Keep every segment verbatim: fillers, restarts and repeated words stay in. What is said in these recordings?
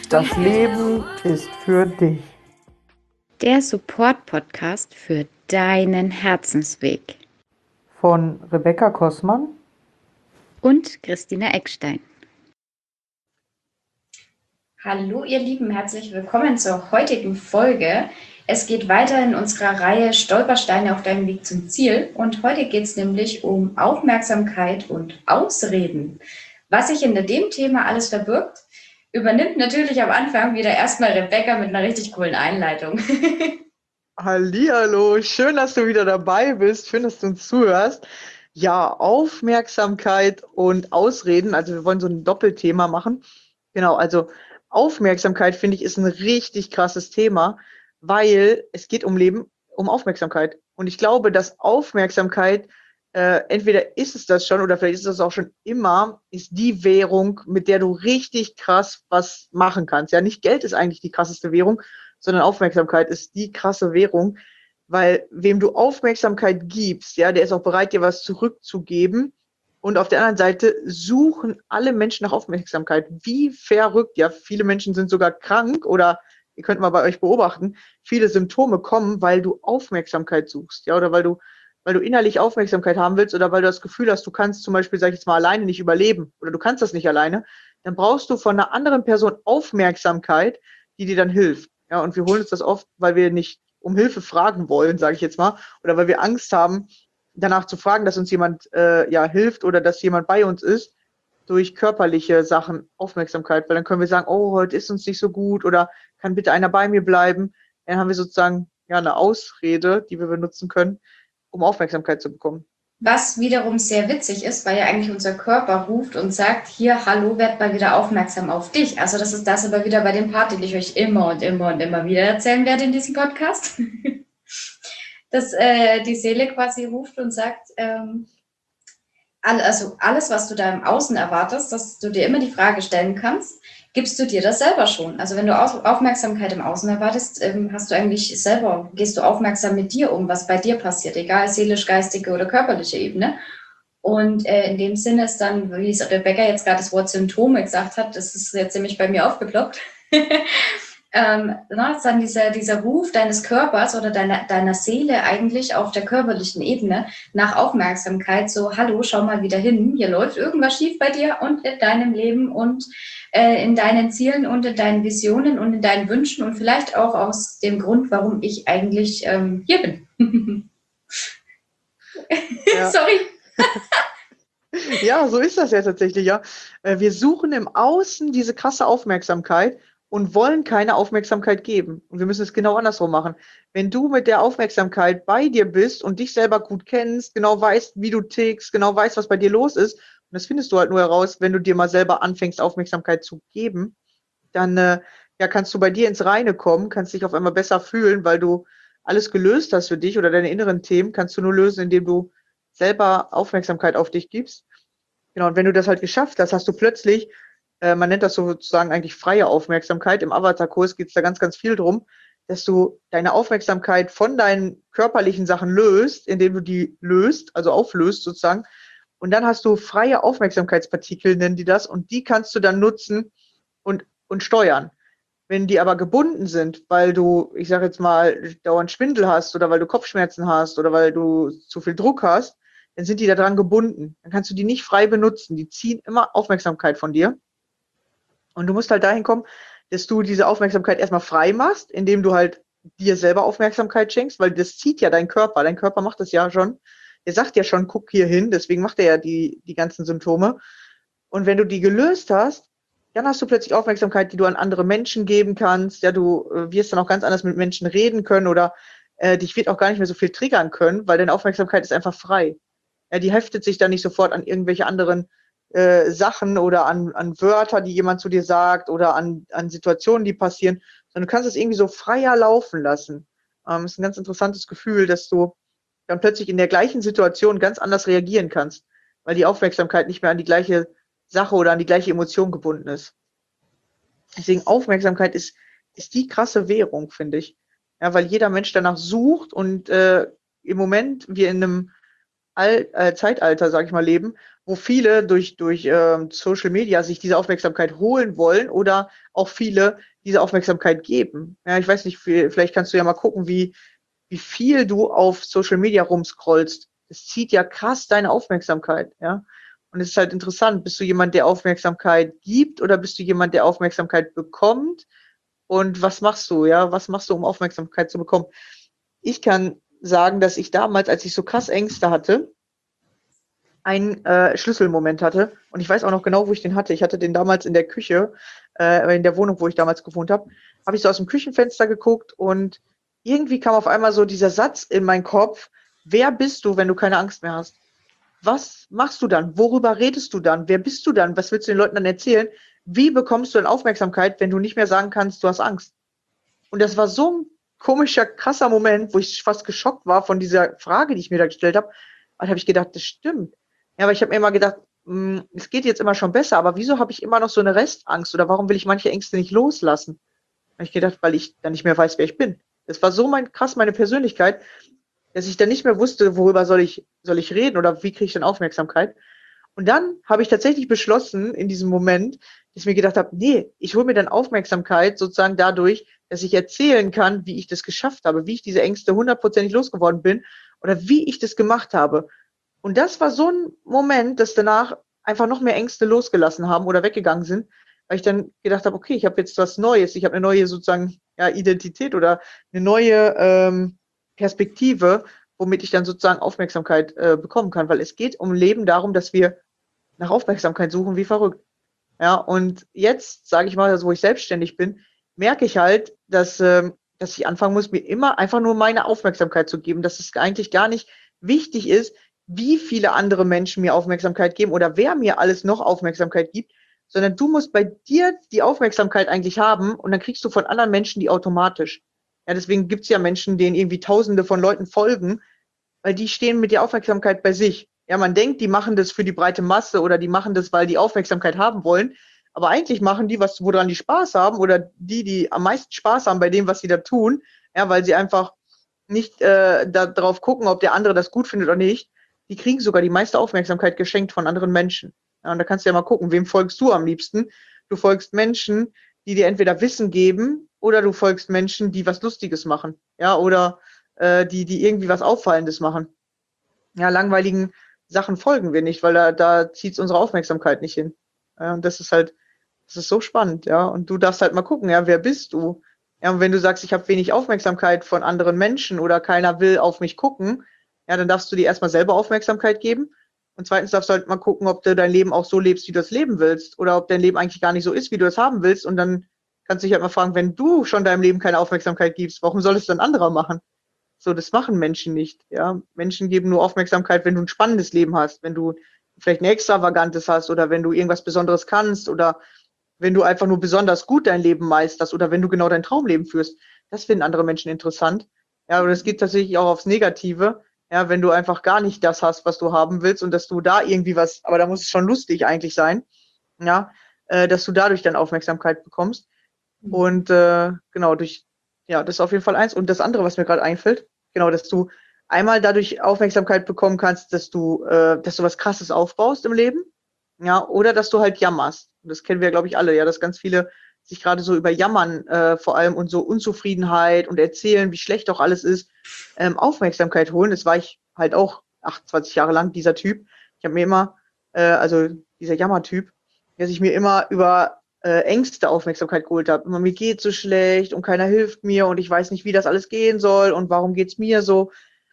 Das Leben ist für dich. Der Support-Podcast für deinen Herzensweg. Von Rebecca Kossmann und Christina Eckstein. Hallo ihr Lieben, herzlich willkommen zur heutigen Folge. Es geht weiter in unserer Reihe Stolpersteine auf deinem Weg zum Ziel und heute geht es nämlich um Aufmerksamkeit und Ausreden. Was sich hinter dem Thema alles verbirgt, übernimmt natürlich am Anfang wieder erstmal Rebecca mit einer richtig coolen Einleitung. Hallihallo, schön, dass du wieder dabei bist, schön, dass du uns zuhörst. Ja, Aufmerksamkeit und Ausreden, also wir wollen so ein Doppelthema machen. Genau, also Aufmerksamkeit, finde ich, ist ein richtig krasses Thema, weil es geht um Leben, um Aufmerksamkeit. Und ich glaube, dass Aufmerksamkeit, äh, entweder ist es das schon oder vielleicht ist es das auch schon immer, ist die Währung, mit der du richtig krass was machen kannst. Ja, nicht Geld ist eigentlich die krasseste Währung, sondern Aufmerksamkeit ist die krasse Währung, weil wem du Aufmerksamkeit gibst, ja, der ist auch bereit, dir was zurückzugeben. Und auf der anderen Seite suchen alle Menschen nach Aufmerksamkeit. Wie verrückt, ja, viele Menschen sind sogar krank oder ihr könnt mal bei euch beobachten, viele Symptome kommen, weil du Aufmerksamkeit suchst, ja, oder weil du, weil du innerlich Aufmerksamkeit haben willst oder weil du das Gefühl hast, du kannst zum Beispiel, sag ich jetzt mal, alleine nicht überleben oder du kannst das nicht alleine, dann brauchst du von einer anderen Person Aufmerksamkeit, die dir dann hilft. Ja, und wir holen uns das oft, weil wir nicht um Hilfe fragen wollen, sage ich jetzt mal, oder weil wir Angst haben, danach zu fragen, dass uns jemand äh, ja hilft oder dass jemand bei uns ist, durch körperliche Sachen Aufmerksamkeit, weil dann können wir sagen, oh, heute ist uns nicht so gut oder kann bitte einer bei mir bleiben. Dann haben wir sozusagen ja eine Ausrede, die wir benutzen können, um Aufmerksamkeit zu bekommen. Was wiederum sehr witzig ist, weil ja eigentlich unser Körper ruft und sagt, hier, hallo, werd mal wieder aufmerksam auf dich. Also das ist das aber wieder bei dem Part, den ich euch immer und immer und immer wieder erzählen werde in diesem Podcast. Dass äh, die Seele quasi ruft und sagt, ähm, all, also alles, was du da im Außen erwartest, dass du dir immer die Frage stellen kannst, gibst du dir das selber schon? Also wenn du Aufmerksamkeit im Außen erwartest, ähm, hast du eigentlich selber, gehst du aufmerksam mit dir um, was bei dir passiert, egal seelisch, geistige oder körperliche Ebene. Und äh, in dem Sinne ist dann, wie es Rebecca jetzt gerade das Wort Symptome gesagt hat, das ist jetzt nämlich bei mir aufgeploppt, ähm, na, ist dann dieser, dieser Ruf deines Körpers oder deiner, deiner Seele eigentlich auf der körperlichen Ebene nach Aufmerksamkeit, so, hallo, schau mal wieder hin, hier läuft irgendwas schief bei dir und in deinem Leben und äh, in deinen Zielen und in deinen Visionen und in deinen Wünschen und vielleicht auch aus dem Grund, warum ich eigentlich ähm, hier bin. Ja. Sorry. Ja, so ist das ja tatsächlich, ja. Wir suchen im Außen diese krasse Aufmerksamkeit und wollen keine Aufmerksamkeit geben. Und wir müssen es genau andersrum machen. Wenn du mit der Aufmerksamkeit bei dir bist und dich selber gut kennst, genau weißt, wie du tickst, genau weißt, was bei dir los ist, und das findest du halt nur heraus, wenn du dir mal selber anfängst, Aufmerksamkeit zu geben, dann äh, ja, kannst du bei dir ins Reine kommen, kannst dich auf einmal besser fühlen, weil du alles gelöst hast für dich oder deine inneren Themen kannst du nur lösen, indem du selber Aufmerksamkeit auf dich gibst. Genau, und wenn du das halt geschafft hast, hast du plötzlich, äh, man nennt das sozusagen eigentlich freie Aufmerksamkeit, im Avatar-Kurs geht es da ganz, ganz viel drum, dass du deine Aufmerksamkeit von deinen körperlichen Sachen löst, indem du die löst, also auflöst sozusagen, und dann hast du freie Aufmerksamkeitspartikel, nennen die das, und die kannst du dann nutzen und, und steuern. Wenn die aber gebunden sind, weil du, ich sage jetzt mal, dauernd Schwindel hast oder weil du Kopfschmerzen hast oder weil du zu viel Druck hast, dann sind die daran gebunden. Dann kannst du die nicht frei benutzen. Die ziehen immer Aufmerksamkeit von dir. Und du musst halt dahin kommen, dass du diese Aufmerksamkeit erstmal frei machst, indem du halt dir selber Aufmerksamkeit schenkst, weil das zieht ja dein Körper. Dein Körper macht das ja schon. Der sagt ja schon, guck hier hin, deswegen macht er ja die, die ganzen Symptome. Und wenn du die gelöst hast, dann hast du plötzlich Aufmerksamkeit, die du an andere Menschen geben kannst. Ja, du äh, wirst dann auch ganz anders mit Menschen reden können oder äh, dich wird auch gar nicht mehr so viel triggern können, weil deine Aufmerksamkeit ist einfach frei. Ja, die heftet sich dann nicht sofort an irgendwelche anderen äh, Sachen oder an, an Wörter, die jemand zu dir sagt oder an, an Situationen, die passieren, sondern du kannst es irgendwie so freier laufen lassen. Ähm, ist ein ganz interessantes Gefühl, dass du dann plötzlich in der gleichen Situation ganz anders reagieren kannst, weil die Aufmerksamkeit nicht mehr an die gleiche Sache oder an die gleiche Emotion gebunden ist. Deswegen Aufmerksamkeit ist, ist die krasse Währung, finde ich. Ja, weil jeder Mensch danach sucht und äh, im Moment wir in einem All, äh, Zeitalter, sag ich mal, leben, wo viele durch, durch ähm, Social Media sich diese Aufmerksamkeit holen wollen oder auch viele diese Aufmerksamkeit geben. Ja, ich weiß nicht, viel, vielleicht kannst du ja mal gucken, wie, wie viel du auf Social Media rumscrollst. Das zieht ja krass deine Aufmerksamkeit, ja. Und es ist halt interessant, bist du jemand, der Aufmerksamkeit gibt oder bist du jemand, der Aufmerksamkeit bekommt? Und was machst du, ja? Was machst du, um Aufmerksamkeit zu bekommen? Ich kann sagen, dass ich damals, als ich so krass Ängste hatte, einen äh, Schlüsselmoment hatte. Und ich weiß auch noch genau, wo ich den hatte. Ich hatte den damals in der Küche, äh, in der Wohnung, wo ich damals gewohnt habe. Habe ich so aus dem Küchenfenster geguckt und irgendwie kam auf einmal so dieser Satz in meinen Kopf: Wer bist du, wenn du keine Angst mehr hast? Was machst du dann? Worüber redest du dann? Wer bist du dann? Was willst du den Leuten dann erzählen? Wie bekommst du denn Aufmerksamkeit, wenn du nicht mehr sagen kannst, du hast Angst? Und das war so ein komischer, krasser Moment, wo ich fast geschockt war von dieser Frage, die ich mir da gestellt habe. Da habe ich gedacht, das stimmt. Ja, aber ich habe mir immer gedacht, mh, es geht jetzt immer schon besser, aber wieso habe ich immer noch so eine Restangst oder warum will ich manche Ängste nicht loslassen? Da habe ich gedacht, weil ich dann nicht mehr weiß, wer ich bin. Das war so mein, krass meine Persönlichkeit, dass ich dann nicht mehr wusste, worüber soll ich, soll ich reden oder wie kriege ich dann Aufmerksamkeit. Und dann habe ich tatsächlich beschlossen, in diesem Moment, dass ich mir gedacht habe, nee, ich hole mir dann Aufmerksamkeit sozusagen dadurch, dass ich erzählen kann, wie ich das geschafft habe, wie ich diese Ängste hundertprozentig losgeworden bin oder wie ich das gemacht habe. Und das war so ein Moment, dass danach einfach noch mehr Ängste losgelassen haben oder weggegangen sind, weil ich dann gedacht habe, okay, ich habe jetzt was Neues, ich habe eine neue sozusagen ja, Identität oder eine neue ähm, Perspektive, womit ich dann sozusagen Aufmerksamkeit äh, bekommen kann, weil es geht um Leben darum, dass wir nach Aufmerksamkeit suchen wie verrückt. Ja, und jetzt, sage ich mal, also wo ich selbstständig bin, merke ich halt, dass, ähm, dass ich anfangen muss, mir immer einfach nur meine Aufmerksamkeit zu geben, dass es eigentlich gar nicht wichtig ist, wie viele andere Menschen mir Aufmerksamkeit geben oder wer mir alles noch Aufmerksamkeit gibt, sondern du musst bei dir die Aufmerksamkeit eigentlich haben und dann kriegst du von anderen Menschen die automatisch. Ja, deswegen gibt's ja Menschen, denen irgendwie Tausende von Leuten folgen, weil die stehen mit der Aufmerksamkeit bei sich. Ja, man denkt, die machen das für die breite Masse oder die machen das, weil die Aufmerksamkeit haben wollen. Aber eigentlich machen die, was, woran die Spaß haben oder die, die am meisten Spaß haben bei dem, was sie da tun, ja, weil sie einfach nicht äh, darauf gucken, ob der andere das gut findet oder nicht, die kriegen sogar die meiste Aufmerksamkeit geschenkt von anderen Menschen. Ja, und da kannst du ja mal gucken, wem folgst du am liebsten? Du folgst Menschen, die dir entweder Wissen geben oder du folgst Menschen, die was Lustiges machen. Ja, oder äh, die, die irgendwie was Auffallendes machen. Ja, langweiligen Sachen folgen wir nicht, weil da, da zieht es unsere Aufmerksamkeit nicht hin. Ja, und das ist halt, das ist so spannend, ja. Und du darfst halt mal gucken, ja, wer bist du? Ja, und wenn du sagst, ich habe wenig Aufmerksamkeit von anderen Menschen oder keiner will auf mich gucken, ja, dann darfst du dir erstmal selber Aufmerksamkeit geben. Und zweitens darfst du halt mal gucken, ob du dein Leben auch so lebst, wie du es leben willst. Oder ob dein Leben eigentlich gar nicht so ist, wie du es haben willst. Und dann kannst du dich halt mal fragen, wenn du schon deinem Leben keine Aufmerksamkeit gibst, warum soll es dann anderer machen? So, das machen Menschen nicht. Ja, Menschen geben nur Aufmerksamkeit, wenn du ein spannendes Leben hast, wenn du vielleicht ein extravagantes hast oder wenn du irgendwas Besonderes kannst oder wenn du einfach nur besonders gut dein Leben meisterst oder wenn du genau dein Traumleben führst. Das finden andere Menschen interessant. Ja, aber das geht tatsächlich auch aufs Negative. Ja, wenn du einfach gar nicht das hast, was du haben willst und dass du da irgendwie was, aber da muss es schon lustig eigentlich sein, ja, äh, dass du dadurch dann Aufmerksamkeit bekommst. Und äh, genau, durch, ja, das ist auf jeden Fall eins. Und das andere, was mir gerade einfällt, genau, dass du einmal dadurch Aufmerksamkeit bekommen kannst, dass du, äh, dass du was Krasses aufbaust im Leben, ja, oder dass du halt jammerst. Und das kennen wir, glaube ich, alle, ja, dass ganz viele sich gerade so über Jammern äh, vor allem und so Unzufriedenheit und erzählen, wie schlecht auch alles ist, ähm, Aufmerksamkeit holen. Das war ich halt auch achtundzwanzig Jahre lang, dieser Typ. Ich habe mir immer, äh, also dieser Jammertyp, dass ich mir immer über äh, Ängste Aufmerksamkeit geholt habe. Immer, mir geht so schlecht und keiner hilft mir und ich weiß nicht, wie das alles gehen soll und warum geht's mir so.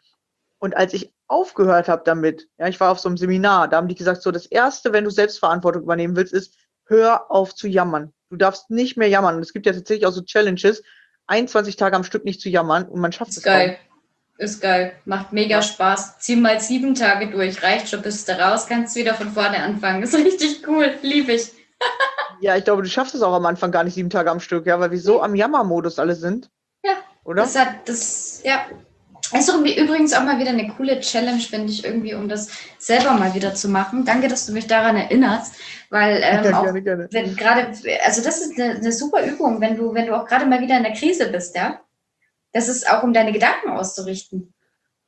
Und als ich aufgehört habe damit, ja, ich war auf so einem Seminar, da haben die gesagt, so das Erste, wenn du Selbstverantwortung übernehmen willst, ist, hör auf zu jammern. Du darfst nicht mehr jammern. Und es gibt ja tatsächlich auch so Challenges, einundzwanzig Tage am Stück nicht zu jammern und man schafft es. Ist geil. Ist geil. Macht mega Ja. Spaß. Zieh mal sieben Tage durch. Reicht schon, bist du raus, kannst wieder von vorne anfangen. Ist richtig cool. Liebe ich. Ja, ich glaube, du schaffst es auch am Anfang gar nicht sieben Tage am Stück, ja, weil wir so am Jammermodus alle sind. Ja. Oder? Das hat, das, ja. Ist doch übrigens auch mal wieder eine coole Challenge, finde ich, irgendwie, um das selber mal wieder zu machen. Danke, dass du mich daran erinnerst, weil ähm, Ja, auch gerne, gerne. wenn gerade, also das ist eine, eine super Übung, wenn du, wenn du auch gerade mal wieder in der Krise bist, ja. Das ist auch, um deine Gedanken auszurichten.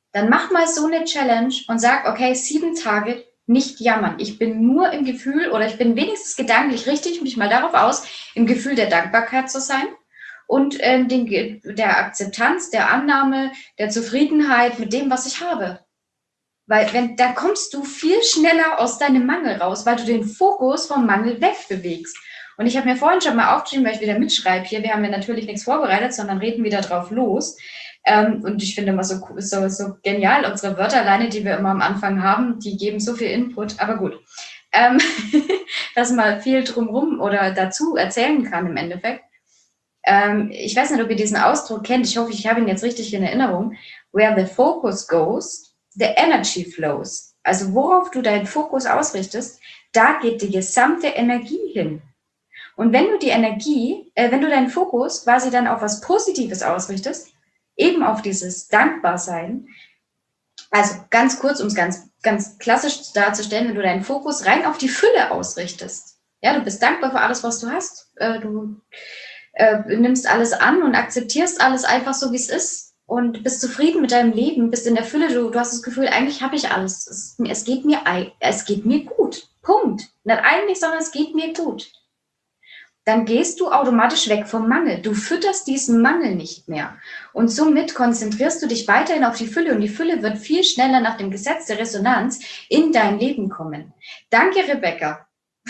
Dann mach mal so eine Challenge und sag, okay, sieben Tage nicht jammern. Ich bin nur im Gefühl oder ich bin wenigstens gedanklich, richte ich mich mal darauf aus, im Gefühl der Dankbarkeit zu sein und ähm, den, der Akzeptanz, der Annahme, der Zufriedenheit mit dem, was ich habe. Weil wenn, da kommst du viel schneller aus deinem Mangel raus, weil du den Fokus vom Mangel wegbewegst. Und ich habe mir vorhin schon mal aufgeschrieben, weil ich wieder mitschreibe hier, wir haben ja natürlich nichts vorbereitet, sondern reden wieder drauf los. Ähm, und ich finde immer so, so, so genial, unsere Wörter alleine, die wir immer am Anfang haben, die geben so viel Input, aber gut. Ähm, dass man viel drumherum oder dazu erzählen kann im Endeffekt. Ähm, ich weiß nicht, ob ihr diesen Ausdruck kennt, ich hoffe, ich habe ihn jetzt richtig in Erinnerung. Where the focus goes, the energy flows. Also worauf du deinen Fokus ausrichtest, da geht die gesamte Energie hin. Und wenn du die Energie, äh, wenn du deinen Fokus quasi dann auf was Positives ausrichtest, eben auf dieses Dankbarsein, also ganz kurz, um es ganz, ganz klassisch darzustellen, wenn du deinen Fokus rein auf die Fülle ausrichtest, ja, du bist dankbar für alles, was du hast, äh, du äh, nimmst alles an und akzeptierst alles einfach so, wie es ist und bist zufrieden mit deinem Leben, bist in der Fülle, du, du hast das Gefühl, eigentlich habe ich alles, es, es, geht mir, es geht mir gut, Punkt. Nicht eigentlich, sondern es geht mir gut. Dann gehst du automatisch weg vom Mangel. Du fütterst diesen Mangel nicht mehr. Und somit konzentrierst du dich weiterhin auf die Fülle. Und die Fülle wird viel schneller nach dem Gesetz der Resonanz in dein Leben kommen. Danke, Rebecca,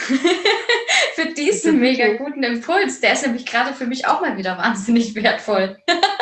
für diesen mega guten Impuls. Der ist nämlich gerade für mich auch mal wieder wahnsinnig wertvoll.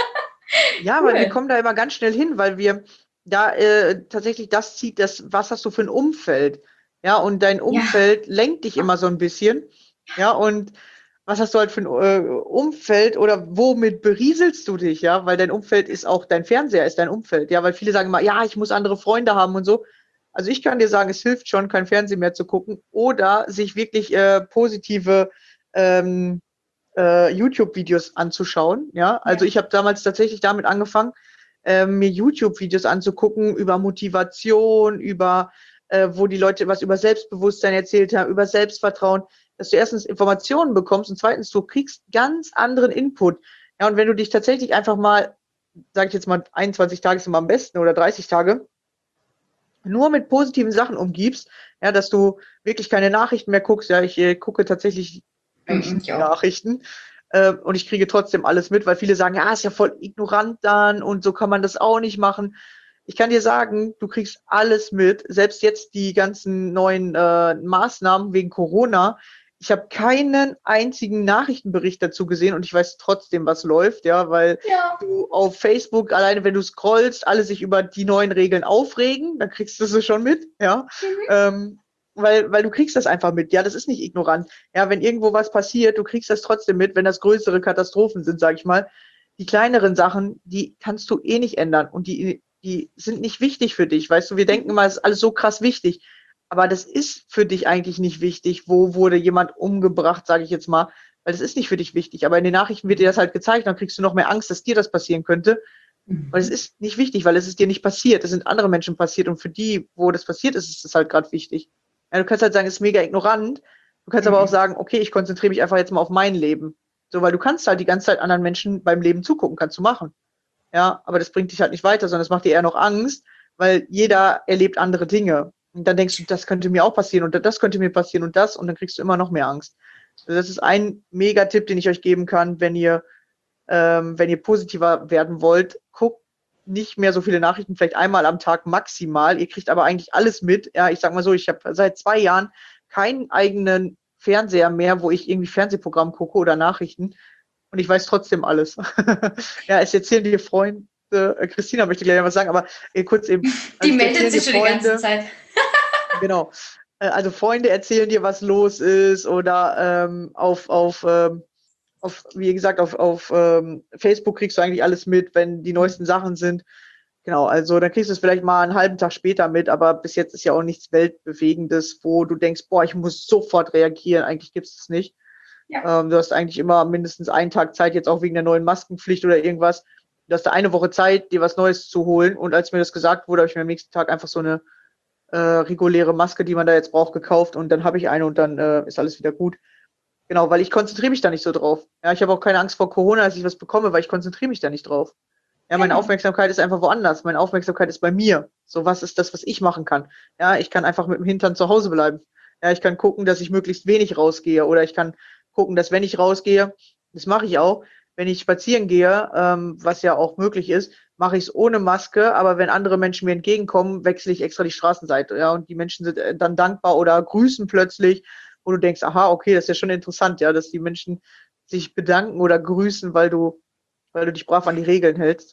Ja, Cool. weil wir kommen da immer ganz schnell hin, weil wir da äh, tatsächlich das zieht, das, was hast du für ein Umfeld? Ja, und dein Umfeld Ja. lenkt dich immer so ein bisschen. Ja, und was hast du halt für ein äh, Umfeld oder womit berieselst du dich, ja? Weil dein Umfeld ist auch, dein Fernseher ist dein Umfeld, ja? Weil viele sagen immer, ja, ich muss andere Freunde haben und so. Also ich kann dir sagen, es hilft schon, kein Fernsehen mehr zu gucken oder sich wirklich äh, positive ähm, äh, YouTube-Videos anzuschauen, ja? Also Ja. ich habe damals tatsächlich damit angefangen, äh, mir YouTube-Videos anzugucken über Motivation, über äh, wo die Leute was über Selbstbewusstsein erzählt haben, über Selbstvertrauen, dass du erstens Informationen bekommst und zweitens, du kriegst ganz anderen Input. Ja, und wenn du dich tatsächlich einfach mal, sage ich jetzt mal, einundzwanzig Tage ist immer am besten oder dreißig Tage, nur mit positiven Sachen umgibst, ja, dass du wirklich keine Nachrichten mehr guckst. Ja, ich äh, gucke tatsächlich eigentlich Mhm, nie ich auch. Nachrichten äh, und ich kriege trotzdem alles mit, weil viele sagen, ja, ist ja voll ignorant dann und so kann man das auch nicht machen. Ich kann dir sagen, du kriegst alles mit, selbst jetzt die ganzen neuen äh, Maßnahmen wegen Corona. Ich habe keinen einzigen Nachrichtenbericht dazu gesehen und ich weiß trotzdem, was läuft, ja, weil Ja. du auf Facebook, alleine wenn du scrollst, alle sich über die neuen Regeln aufregen, dann kriegst du sie schon mit, ja, Mhm. ähm, weil, weil du kriegst das einfach mit, ja, das ist nicht ignorant, ja, wenn irgendwo was passiert, du kriegst das trotzdem mit, wenn das größere Katastrophen sind, sag ich mal, die kleineren Sachen, die kannst du eh nicht ändern und die, die sind nicht wichtig für dich, weißt du, wir denken immer, es ist alles so krass wichtig, aber das ist für dich eigentlich nicht wichtig, wo wurde jemand umgebracht, sage ich jetzt mal, weil das ist nicht für dich wichtig. Aber in den Nachrichten wird dir das halt gezeigt, dann kriegst du noch mehr Angst, dass dir das passieren könnte. Weil es ist nicht wichtig, weil es ist dir nicht passiert. Es sind andere Menschen passiert und für die, wo das passiert ist, ist es halt gerade wichtig. Ja, du kannst halt sagen, es ist mega ignorant. Du kannst aber auch sagen, okay, ich konzentriere mich einfach jetzt mal auf mein Leben. So, weil du kannst halt die ganze Zeit anderen Menschen beim Leben zugucken, kannst du machen. Ja, aber das bringt dich halt nicht weiter, sondern es macht dir eher noch Angst, weil jeder erlebt andere Dinge. Und dann denkst du, das könnte mir auch passieren und das könnte mir passieren und das und dann kriegst du immer noch mehr Angst. Also das ist ein Mega-Tipp, den ich euch geben kann, wenn ihr, ähm, wenn ihr positiver werden wollt. Guckt nicht mehr so viele Nachrichten, vielleicht einmal am Tag maximal. Ihr kriegt aber eigentlich alles mit. Ja, ich sag mal so, ich habe seit zwei Jahren keinen eigenen Fernseher mehr, wo ich irgendwie Fernsehprogramm gucke oder Nachrichten. Und ich weiß trotzdem alles. Ja, es erzählen dir Freunde, äh, Christina möchte gleich was sagen, aber äh, kurz eben. Die Also es meldet erzählen sich dir schon die ganze Freunde, Zeit. genau. Äh, Also Freunde erzählen dir, was los ist oder ähm, auf, auf, ähm, auf, wie gesagt, auf, auf ähm, Facebook kriegst du eigentlich alles mit, wenn die neuesten Sachen sind. Genau, also dann kriegst du es vielleicht mal einen halben Tag später mit, aber bis jetzt ist ja auch nichts Weltbewegendes, wo du denkst, boah, ich muss sofort reagieren. Eigentlich gibt es es nicht. Ja. Ähm, du hast eigentlich immer mindestens einen Tag Zeit, jetzt auch wegen der neuen Maskenpflicht oder irgendwas. Du hast da eine Woche Zeit, dir was Neues zu holen. Und als mir das gesagt wurde, habe ich mir am nächsten Tag einfach so eine äh, reguläre Maske, die man da jetzt braucht, gekauft und dann habe ich eine und dann äh, ist alles wieder gut. Genau, weil ich konzentriere mich da nicht so drauf. Ja, ich habe auch keine Angst vor Corona, dass ich was bekomme, weil ich konzentriere mich da nicht drauf. Ja, meine Genau. Aufmerksamkeit ist einfach woanders. Meine Aufmerksamkeit ist bei mir. So, was ist das, was ich machen kann? Ja, ich kann einfach mit dem Hintern zu Hause bleiben. Ja, ich kann gucken, dass ich möglichst wenig rausgehe. Oder ich kann gucken, dass wenn ich rausgehe, das mache ich auch, wenn ich spazieren gehe, ähm, was ja auch möglich ist, mache ich es ohne Maske. Aber wenn andere Menschen mir entgegenkommen, wechsle ich extra die Straßenseite. Ja, und die Menschen sind äh, dann dankbar oder grüßen plötzlich, wo du denkst, aha, okay, das ist ja schon interessant, ja, dass die Menschen sich bedanken oder grüßen, weil du, weil du dich brav an die Regeln hältst.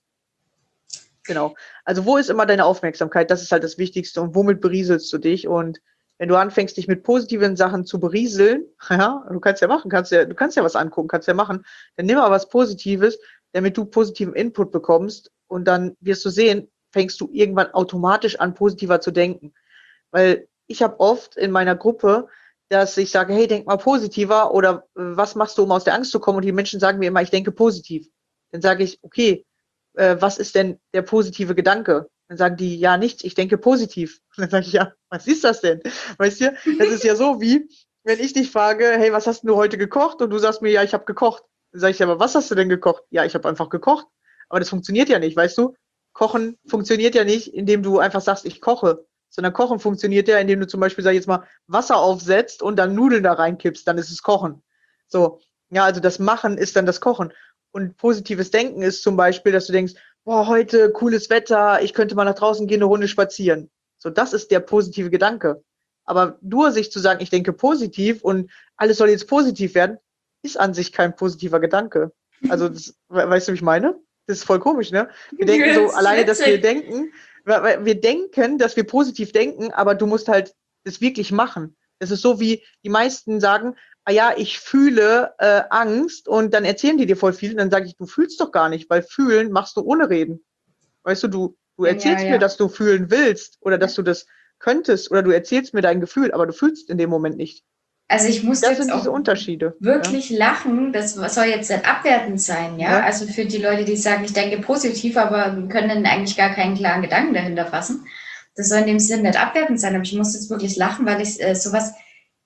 Genau. Also wo ist immer deine Aufmerksamkeit? Das ist halt das Wichtigste. Und womit berieselst du dich? Und wenn du anfängst, dich mit positiven Sachen zu berieseln, ja, du kannst ja machen, kannst ja, du kannst ja was angucken, kannst ja machen, dann nimm mal was Positives, damit du positiven Input bekommst. Und dann wirst du sehen, fängst du irgendwann automatisch an, positiver zu denken. Weil ich habe oft in meiner Gruppe, dass ich sage, hey, denk mal positiver oder äh, was machst du, um aus der Angst zu kommen? Und die Menschen sagen mir immer, ich denke positiv. Dann sage ich, okay, äh, was ist denn der positive Gedanke? Dann sagen die, ja, nichts, ich denke positiv. Und dann sage ich, ja, was ist das denn? Weißt du, das ist ja so wie, wenn ich dich frage, hey, was hast du heute gekocht? Und du sagst mir, ja, ich habe gekocht. Dann sage ich, aber was hast du denn gekocht? Ja, ich habe einfach gekocht. Aber das funktioniert ja nicht, weißt du? Kochen funktioniert ja nicht, indem du einfach sagst, ich koche, sondern Kochen funktioniert ja, indem du zum Beispiel, sag ich jetzt mal, Wasser aufsetzt und dann Nudeln da reinkippst, dann ist es Kochen. So, ja, also das Machen ist dann das Kochen. Und positives Denken ist zum Beispiel, dass du denkst, boah, heute cooles Wetter, ich könnte mal nach draußen gehen, eine Runde spazieren. So, das ist der positive Gedanke. Aber nur sich zu sagen, ich denke positiv und alles soll jetzt positiv werden, ist an sich kein positiver Gedanke. Also, das, we- weißt du, wie ich meine? Das ist voll komisch, ne? Wir denken so Das ist alleine, dass wir witzig. denken, weil- weil wir denken, dass wir positiv denken, aber du musst halt das wirklich machen. Das ist so wie die meisten sagen, ah ja, ich fühle äh, Angst und dann erzählen die dir voll viel und dann sage ich, du fühlst doch gar nicht, weil fühlen machst du ohne reden. Weißt du, du, du Ja, erzählst mir, ja. dass du fühlen willst oder dass du das könntest oder du erzählst mir dein Gefühl, aber du fühlst in dem Moment nicht. Also ich muss Das jetzt sind diese auch Unterschiede. wirklich lachen. Das soll jetzt nicht abwertend sein, ja. Ja, ja, Also für die Leute, die sagen, ich denke positiv, aber können dann eigentlich gar keinen klaren Gedanken dahinter fassen. Das soll in dem Sinn nicht abwertend sein, aber ich muss jetzt wirklich lachen, weil ich äh, sowas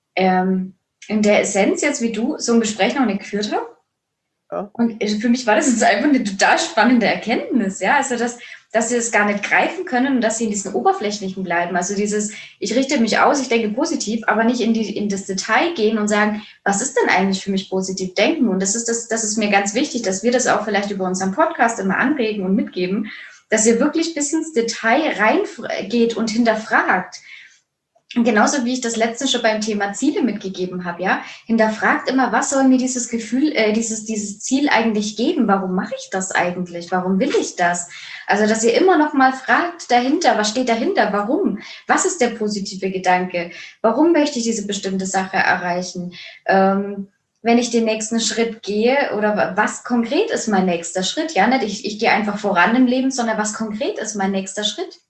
ähm, in der Essenz jetzt wie du so ein Gespräch noch nicht geführt habe. ja. Und für mich war das jetzt einfach eine total spannende Erkenntnis, ja. Also, dass, dass sie das gar nicht greifen können und dass sie in diesen Oberflächlichen bleiben. Also dieses, ich richte mich aus, ich denke positiv, aber nicht in, die, in das Detail gehen und sagen, was ist denn eigentlich für mich positiv denken? Und das ist, das, das ist mir ganz wichtig, dass wir das auch vielleicht über unseren Podcast immer anregen und mitgeben, dass ihr wirklich bis ins Detail reingeht und hinterfragt. Genauso wie ich das letzte schon beim Thema Ziele mitgegeben habe, ja, hinterfragt immer, was soll mir dieses Gefühl, äh, dieses, dieses Ziel eigentlich geben? Warum mache ich das eigentlich? Warum will ich das? Also, dass ihr immer noch mal fragt dahinter, was steht dahinter? Warum? Was ist der positive Gedanke? Warum möchte ich diese bestimmte Sache erreichen? Ähm, wenn ich den nächsten Schritt gehe oder was konkret ist mein nächster Schritt? Ja, nicht ich, ich gehe einfach voran im Leben, sondern was konkret ist mein nächster Schritt?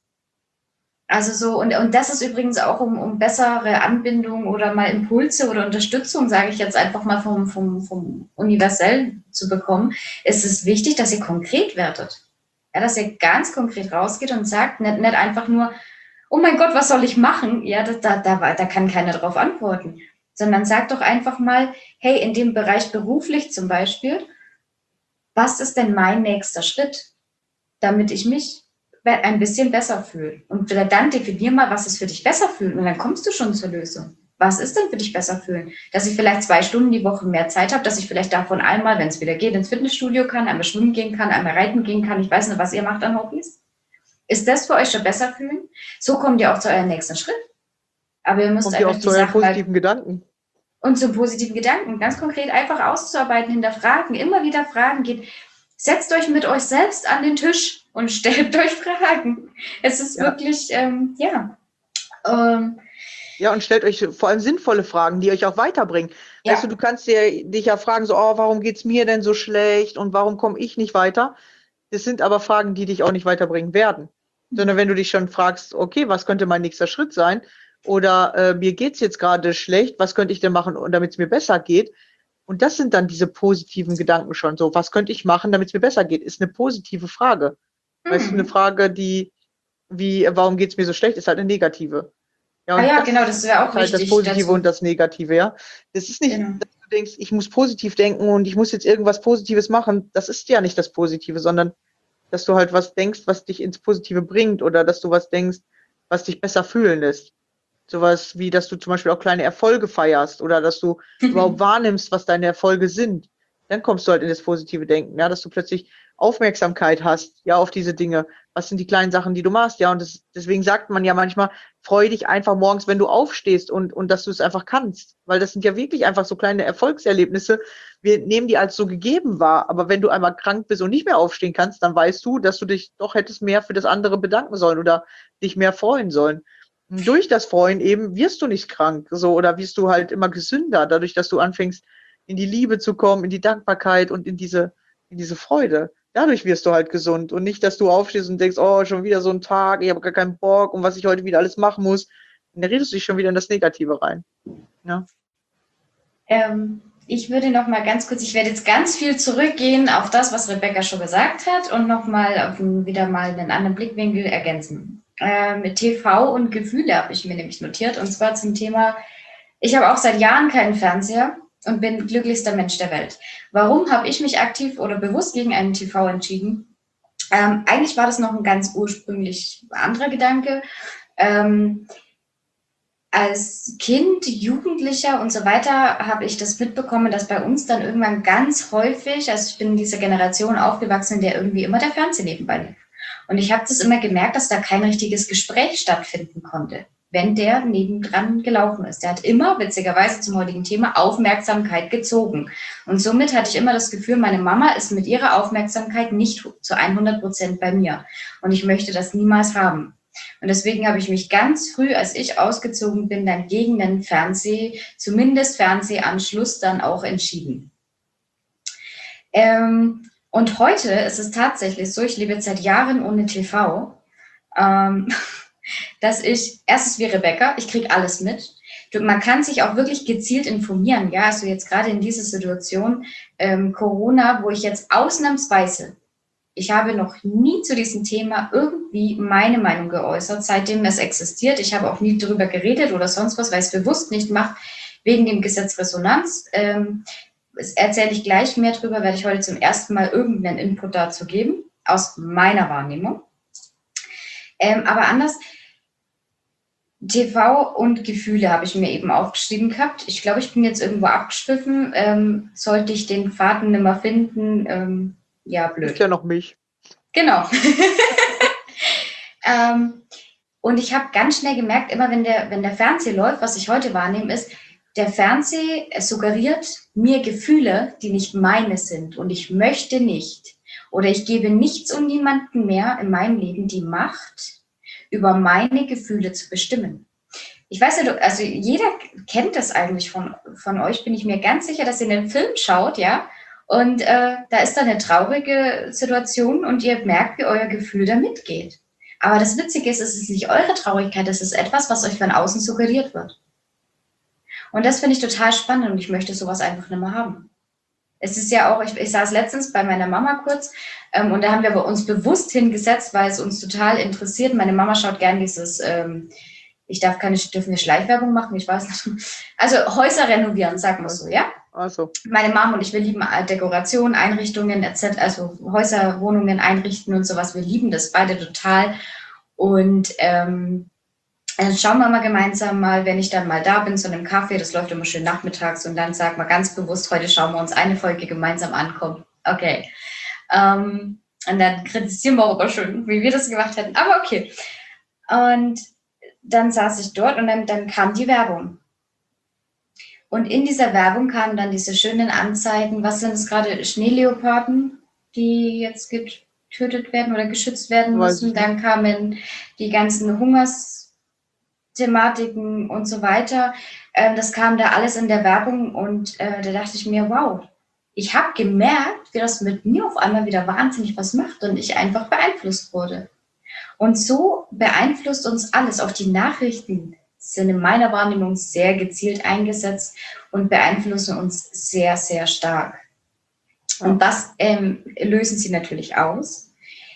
Also so, und, und das ist übrigens auch um, um bessere Anbindung oder mal Impulse oder Unterstützung, sage ich jetzt einfach mal vom, vom, vom Universell zu bekommen, ist es wichtig, dass ihr konkret werdet. Ja, dass ihr ganz konkret rausgeht und sagt, nicht, nicht einfach nur, oh mein Gott, was soll ich machen? Ja, da, da, da, da kann keiner drauf antworten. Sondern sagt doch einfach mal, hey, in dem Bereich beruflich zum Beispiel, was ist denn mein nächster Schritt, damit ich mich ein bisschen besser fühlen. Und dann definier mal, was ist für dich besser fühlen. Und dann kommst du schon zur Lösung. Was ist denn für dich besser fühlen? Dass ich vielleicht zwei Stunden die Woche mehr Zeit habe, dass ich vielleicht davon einmal, wenn es wieder geht, ins Fitnessstudio kann, einmal schwimmen gehen kann, einmal reiten gehen kann. Ich weiß nicht, was ihr macht an Hobbys. Ist das für euch schon besser fühlen? So kommt ihr auch zu eurem nächsten Schritt. Aber ihr müsst Kommt ihr einfach auch die zu euren Sache halt positiven Gedanken. und zum positiven Gedanken ganz konkret einfach auszuarbeiten, hinterfragen, immer wieder Fragen geht. Setzt euch mit euch selbst an den Tisch und stellt euch Fragen. Es ist Ja. wirklich, ähm, ja. Ähm, Ja, und stellt euch vor allem sinnvolle Fragen, die euch auch weiterbringen. ja. Weißt du, du kannst dir, dich ja fragen, so, oh, warum geht's mir denn so schlecht und warum komme ich nicht weiter? Das sind aber Fragen, die dich auch nicht weiterbringen werden. Sondern wenn du dich schon fragst, okay, was könnte mein nächster Schritt sein? Oder äh, mir geht's jetzt gerade schlecht, was könnte ich denn machen, damit es mir besser geht? Und das sind dann diese positiven Gedanken schon. So, was könnte ich machen, damit es mir besser geht? Ist eine positive Frage. Weißt du, eine Mhm. Frage, die, wie, warum geht's mir so schlecht, ist halt eine negative. Ja, Ah und ja, das genau, das wäre auch ist halt das wichtig Positive dazu. und das Negative, ja. Das ist nicht, Genau. dass du denkst, ich muss positiv denken und ich muss jetzt irgendwas Positives machen. Das ist ja nicht das Positive, sondern dass du halt was denkst, was dich ins Positive bringt oder dass du was denkst, was dich besser fühlen lässt. Sowas wie, dass du zum Beispiel auch kleine Erfolge feierst oder dass du überhaupt wahrnimmst, was deine Erfolge sind. Dann kommst du halt in das positive Denken, ja, dass du plötzlich Aufmerksamkeit hast, ja, auf diese Dinge. Was sind die kleinen Sachen, die du machst? Ja, und das, deswegen sagt man ja manchmal, freu dich einfach morgens, wenn du aufstehst und, und dass du es einfach kannst. Weil das sind ja wirklich einfach so kleine Erfolgserlebnisse. Wir nehmen die als so gegeben wahr. Aber wenn du einmal krank bist und nicht mehr aufstehen kannst, dann weißt du, dass du dich doch hättest mehr für das andere bedanken sollen oder dich mehr freuen sollen. Und durch das Freuen eben wirst du nicht krank, so, oder wirst du halt immer gesünder, dadurch, dass du anfängst, in die Liebe zu kommen, in die Dankbarkeit und in diese, in diese Freude. Dadurch wirst du halt gesund und nicht, dass du aufstehst und denkst, oh, schon wieder so ein Tag, ich habe gar keinen Bock und was ich heute wieder alles machen muss. Und dann redest du dich schon wieder in das Negative rein. Ja. Ähm, ich würde noch mal ganz kurz, ich werde jetzt ganz viel zurückgehen auf das, was Rebecca schon gesagt hat und noch mal auf ein, wieder mal einen anderen Blickwinkel ergänzen. Ähm, mit T V und Gefühle habe ich mir nämlich notiert, und zwar zum Thema, ich habe auch seit Jahren keinen Fernseher und bin glücklichster Mensch der Welt. Warum habe ich mich aktiv oder bewusst gegen einen T V entschieden? Ähm, eigentlich war das noch ein ganz ursprünglich anderer Gedanke. Ähm, als Kind, Jugendlicher und so weiter habe ich das mitbekommen, dass bei uns dann irgendwann ganz häufig, also ich bin in dieser Generation aufgewachsen, in der irgendwie immer der Fernseher nebenbei lief. Und ich habe das immer gemerkt, dass da kein richtiges Gespräch stattfinden konnte, wenn der nebendran gelaufen ist. Der hat immer, witzigerweise zum heutigen Thema, Aufmerksamkeit gezogen. Und somit hatte ich immer das Gefühl, meine Mama ist mit ihrer Aufmerksamkeit nicht zu hundert Prozent bei mir. Und ich möchte das niemals haben. Und deswegen habe ich mich ganz früh, als ich ausgezogen bin, dann gegen den Fernseh, zumindest Fernsehanschluss, dann auch entschieden. Ähm, und heute ist es tatsächlich so, ich lebe jetzt seit Jahren ohne T V, ähm, dass ich, erstens wie Rebecca, ich kriege alles mit. Man kann sich auch wirklich gezielt informieren, ja, also jetzt gerade in dieser Situation ähm, Corona, wo ich jetzt ausnahmsweise, ich habe noch nie zu diesem Thema irgendwie meine Meinung geäußert, seitdem es existiert. Ich habe auch nie darüber geredet oder sonst was, weil ich es bewusst nicht mache, wegen dem Gesetz Resonanz. Ähm, das erzähle ich gleich mehr drüber, werde ich heute zum ersten Mal irgendeinen Input dazu geben, aus meiner Wahrnehmung. Ähm, aber anders, T V und Gefühle habe ich mir eben aufgeschrieben gehabt. Ich glaube, ich bin jetzt irgendwo abgeschwiffen. Ähm, sollte ich den Faden nicht mehr finden, ähm, ja, blöd. Ist ja noch mich. Genau. ähm, und ich habe ganz schnell gemerkt, immer wenn der, wenn der Fernseher läuft, was ich heute wahrnehme, ist, der Fernseher suggeriert mir Gefühle, die nicht meine sind. Und ich möchte nicht, oder ich gebe nichts und niemanden mehr in meinem Leben die Macht, über meine Gefühle zu bestimmen. Ich weiß ja, also jeder kennt das eigentlich von, von euch, bin ich mir ganz sicher, dass ihr einen Film schaut, ja, und äh, da ist dann eine traurige Situation und ihr merkt, wie euer Gefühl da mitgeht. Aber das Witzige ist, es ist nicht eure Traurigkeit, es ist etwas, was euch von außen suggeriert wird. Und das finde ich total spannend und ich möchte sowas einfach nicht mehr haben. Es ist ja auch, ich, ich saß letztens bei meiner Mama kurz ähm, und da haben wir aber uns bewusst hingesetzt, weil es uns total interessiert. Meine Mama schaut gern dieses, ähm, ich darf keine, dürfen wir Schleichwerbung machen, ich weiß nicht. Also Häuser renovieren, sagen wir so, ja? Also. Meine Mama und ich, wir lieben Dekoration, Einrichtungen et cetera, also Häuser, Wohnungen einrichten und sowas. Wir lieben das beide total. Und ähm, dann schauen wir mal gemeinsam mal, wenn ich dann mal da bin zu einem Kaffee, das läuft immer schön nachmittags und dann sagen wir ganz bewusst, heute schauen wir uns eine Folge gemeinsam an, komm, okay. Ähm, und dann kritisieren wir aber schön, wie wir das gemacht hätten, aber okay. Und dann saß ich dort und dann, dann kam die Werbung. Und in dieser Werbung kamen dann diese schönen Anzeigen, was sind es gerade, Schneeleoparden, die jetzt getötet werden oder geschützt werden müssen. Dann kamen die ganzen Hungersthematiken und so weiter. Das kam da alles in der Werbung und da dachte ich mir, wow, ich habe gemerkt, wie das mit mir auf einmal wieder wahnsinnig was macht und ich einfach beeinflusst wurde. Und so beeinflusst uns alles, auch die Nachrichten sind in meiner Wahrnehmung sehr gezielt eingesetzt und beeinflussen uns sehr, sehr stark. Und das ähm, lösen sie natürlich aus.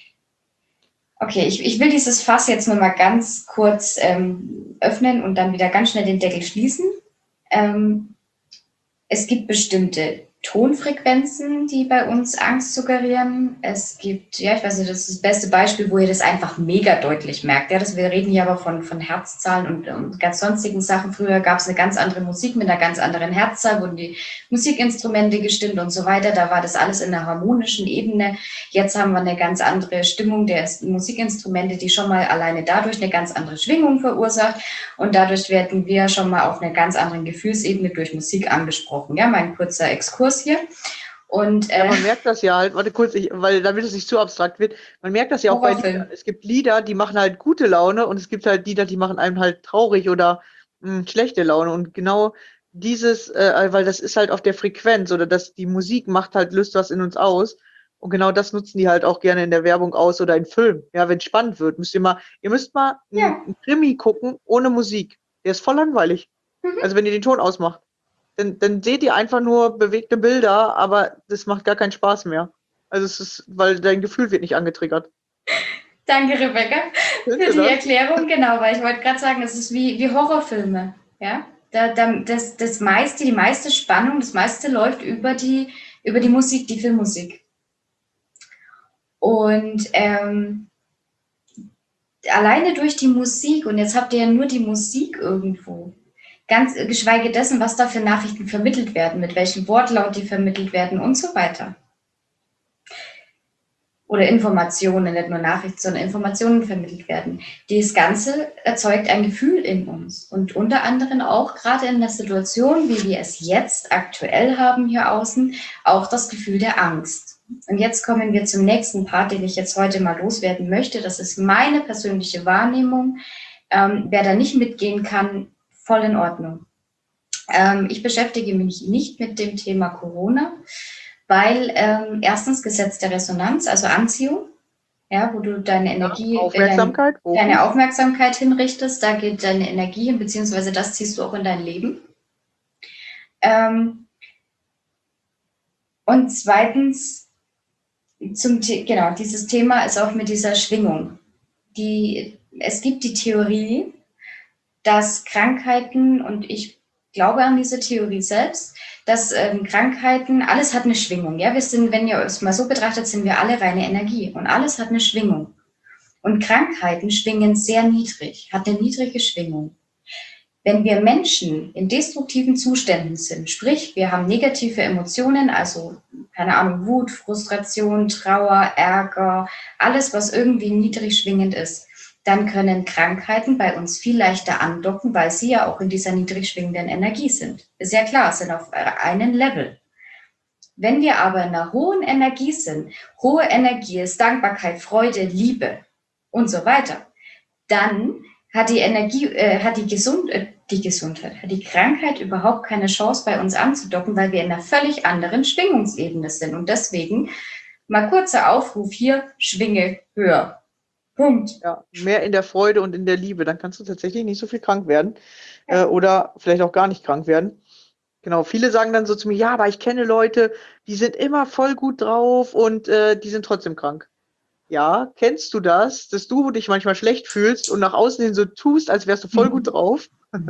Okay, ich, ich will dieses Fass jetzt nur mal ganz kurz ähm, öffnen und dann wieder ganz schnell den Deckel schließen. Ähm, es gibt bestimmte Tonfrequenzen, die bei uns Angst suggerieren. Es gibt, ja, ich weiß nicht, das ist das beste Beispiel, wo ihr das einfach mega deutlich merkt. Ja, das, wir reden hier aber von, von Herzzahlen und, und ganz sonstigen Sachen. Früher gab es eine ganz andere Musik mit einer ganz anderen Herzzahl, wurden die Musikinstrumente gestimmt und so weiter. Da war das alles in einer harmonischen Ebene. Jetzt haben wir eine ganz andere Stimmung der Musikinstrumente, die schon mal alleine dadurch eine ganz andere Schwingung verursacht. Und dadurch werden wir schon mal auf einer ganz anderen Gefühlsebene durch Musik angesprochen. Ja, mein kurzer Exkurs hier. Und, äh, ja, man merkt das ja halt, warte kurz, ich, weil damit es nicht zu abstrakt wird, man merkt das ja auch bei Liedern. Es gibt Lieder, die machen halt gute Laune und es gibt halt Lieder, die machen einem halt traurig oder mh, schlechte Laune. Und genau dieses, äh, weil das ist halt auf der Frequenz oder das, die Musik macht halt, löst was in uns aus. Und genau das nutzen die halt auch gerne in der Werbung aus oder in Filmen. Ja, wenn es spannend wird, müsst ihr mal, ihr müsst mal Ja. einen Krimi gucken ohne Musik. Der ist voll langweilig. Mhm. Also wenn ihr den Ton ausmacht. Dann, dann seht ihr einfach nur bewegte Bilder, aber das macht gar keinen Spaß mehr. Also es ist, weil dein Gefühl wird nicht angetriggert. Danke, Rebecca, für Findest die du das? Erklärung. Genau, weil ich wollte gerade sagen, es ist wie, wie Horrorfilme. Ja? Da, da, das, das meiste, die meiste Spannung, das meiste läuft über die, über die Musik, die Filmmusik. Und ähm, alleine durch die Musik, und jetzt habt ihr ja nur die Musik irgendwo, ganz geschweige dessen, was da für Nachrichten vermittelt werden, mit welchem Wortlaut die vermittelt werden und so weiter. Oder Informationen, nicht nur Nachrichten, sondern Informationen vermittelt werden. Das Ganze erzeugt ein Gefühl in uns. Und unter anderem auch gerade in der Situation, wie wir es jetzt aktuell haben hier außen, auch das Gefühl der Angst. Und jetzt kommen wir zum nächsten Part, den ich jetzt heute mal loswerden möchte. Das ist meine persönliche Wahrnehmung. Ähm, wer da nicht mitgehen kann, voll in Ordnung. Ähm, ich beschäftige mich nicht mit dem Thema Corona, weil ähm, erstens Gesetz der Resonanz, also Anziehung, ja, wo du deine Energie, Ja, Aufmerksamkeit, äh, dein, deine Aufmerksamkeit hinrichtest, da geht deine Energie hin, beziehungsweise das ziehst du auch in dein Leben. Ähm, und zweitens, zum, genau, dieses Thema ist auch mit dieser Schwingung. Die, es gibt die Theorie, dass Krankheiten, und ich glaube an diese Theorie selbst, dass ähm, Krankheiten, alles hat eine Schwingung. Ja, wir sind, wenn ihr es mal so betrachtet, sind wir alle reine Energie und alles hat eine Schwingung. Und Krankheiten schwingen sehr niedrig, hat eine niedrige Schwingung. Wenn wir Menschen in destruktiven Zuständen sind, sprich, wir haben negative Emotionen, also, keine Ahnung, Wut, Frustration, Trauer, Ärger, alles, was irgendwie niedrig schwingend ist, dann können Krankheiten bei uns viel leichter andocken, weil sie ja auch in dieser niedrig schwingenden Energie sind. Ist ja klar, sind auf einem Level. Wenn wir aber in einer hohen Energie sind, hohe Energie ist Dankbarkeit, Freude, Liebe und so weiter, dann hat die Energie, äh, hat die, Gesund äh, die Gesundheit, hat die Krankheit überhaupt keine Chance bei uns anzudocken, weil wir in einer völlig anderen Schwingungsebene sind. Und deswegen mal kurzer Aufruf hier, schwinge höher. Punkt. Ja, mehr in der Freude und in der Liebe, dann kannst du tatsächlich nicht so viel krank werden äh, oder vielleicht auch gar nicht krank werden. Genau, viele sagen dann so zu mir, ja, aber ich kenne Leute, die sind immer voll gut drauf und äh, die sind trotzdem krank. Ja, kennst du das, dass du dich manchmal schlecht fühlst und nach außen hin so tust, als wärst du voll gut drauf?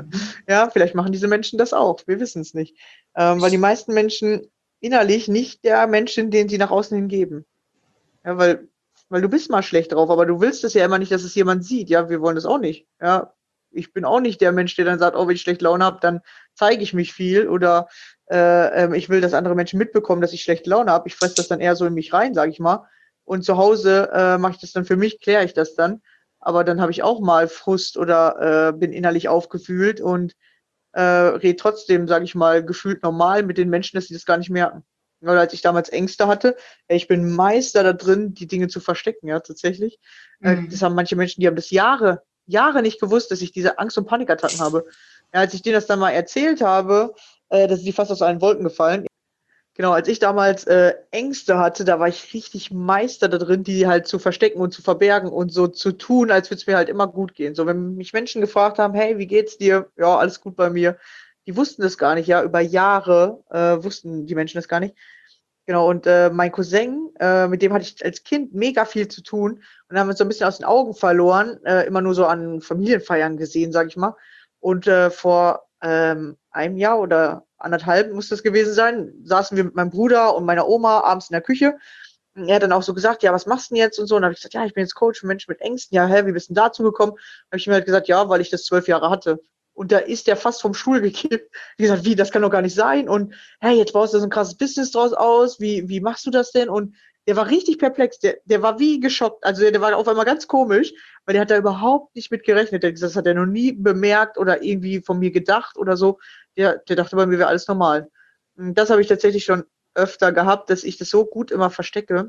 Ja, vielleicht machen diese Menschen das auch, wir wissen es nicht. Ähm, weil die meisten Menschen innerlich nicht der Mensch sind, den sie nach außen hin geben. Ja, weil Weil du bist mal schlecht drauf, aber du willst es ja immer nicht, dass es jemand sieht. Ja, wir wollen das auch nicht. Ja, ich bin auch nicht der Mensch, der dann sagt, oh, wenn ich schlecht Laune habe, dann zeige ich mich viel oder äh, ähm, ich will, dass andere Menschen mitbekommen, dass ich schlechte Laune habe. Ich fresse das dann eher so in mich rein, sage ich mal. Und zu Hause äh, mache ich das dann für mich, kläre ich das dann. Aber dann habe ich auch mal Frust oder äh, bin innerlich aufgewühlt und äh, rede trotzdem, sage ich mal, gefühlt normal mit den Menschen, dass sie das gar nicht merken. Oder als ich damals Ängste hatte, ey, ich bin Meister da drin, die Dinge zu verstecken, ja, tatsächlich. Äh, Mhm. Das haben manche Menschen, die haben das Jahre, Jahre nicht gewusst, dass ich diese Angst- und Panikattacken habe. Ja, als ich denen das dann mal erzählt habe, äh, dass sie fast aus allen Wolken gefallen. Genau, als ich damals äh, Ängste hatte, da war ich richtig Meister da drin, die halt zu verstecken und zu verbergen und so zu tun, als würde es mir halt immer gut gehen. So, wenn mich Menschen gefragt haben, hey, wie geht's dir? Ja, alles gut bei mir. Die wussten das gar nicht, ja, über Jahre äh, wussten die Menschen das gar nicht. Genau, und äh, mein Cousin, äh, mit dem hatte ich als Kind mega viel zu tun und haben uns so ein bisschen aus den Augen verloren, äh, immer nur so an Familienfeiern gesehen, sag ich mal. Und äh, vor ähm, einem Jahr oder anderthalb muss das gewesen sein, saßen wir mit meinem Bruder und meiner Oma abends in der Küche. Und er hat dann auch so gesagt, ja, was machst du denn jetzt und so? Und dann habe ich gesagt, ja, ich bin jetzt Coach für Menschen mit Ängsten. Ja, hä, wie bist du denn dazu gekommen? Habe ich ihm halt gesagt, ja, weil ich das zwölf Jahre hatte. Und da ist der fast vom Stuhl gekippt. Wie gesagt, wie, das kann doch gar nicht sein. Und hey, jetzt baust du so ein krasses Business draus aus. Wie, wie machst du das denn? Und der war richtig perplex. Der, der war wie geschockt. Also der, der war auf einmal ganz komisch, weil der hat da überhaupt nicht mit gerechnet. Der hat gesagt, das hat er noch nie bemerkt oder irgendwie von mir gedacht oder so. Der, der dachte, bei mir wäre alles normal. Und das habe ich tatsächlich schon öfter gehabt, dass ich das so gut immer verstecke,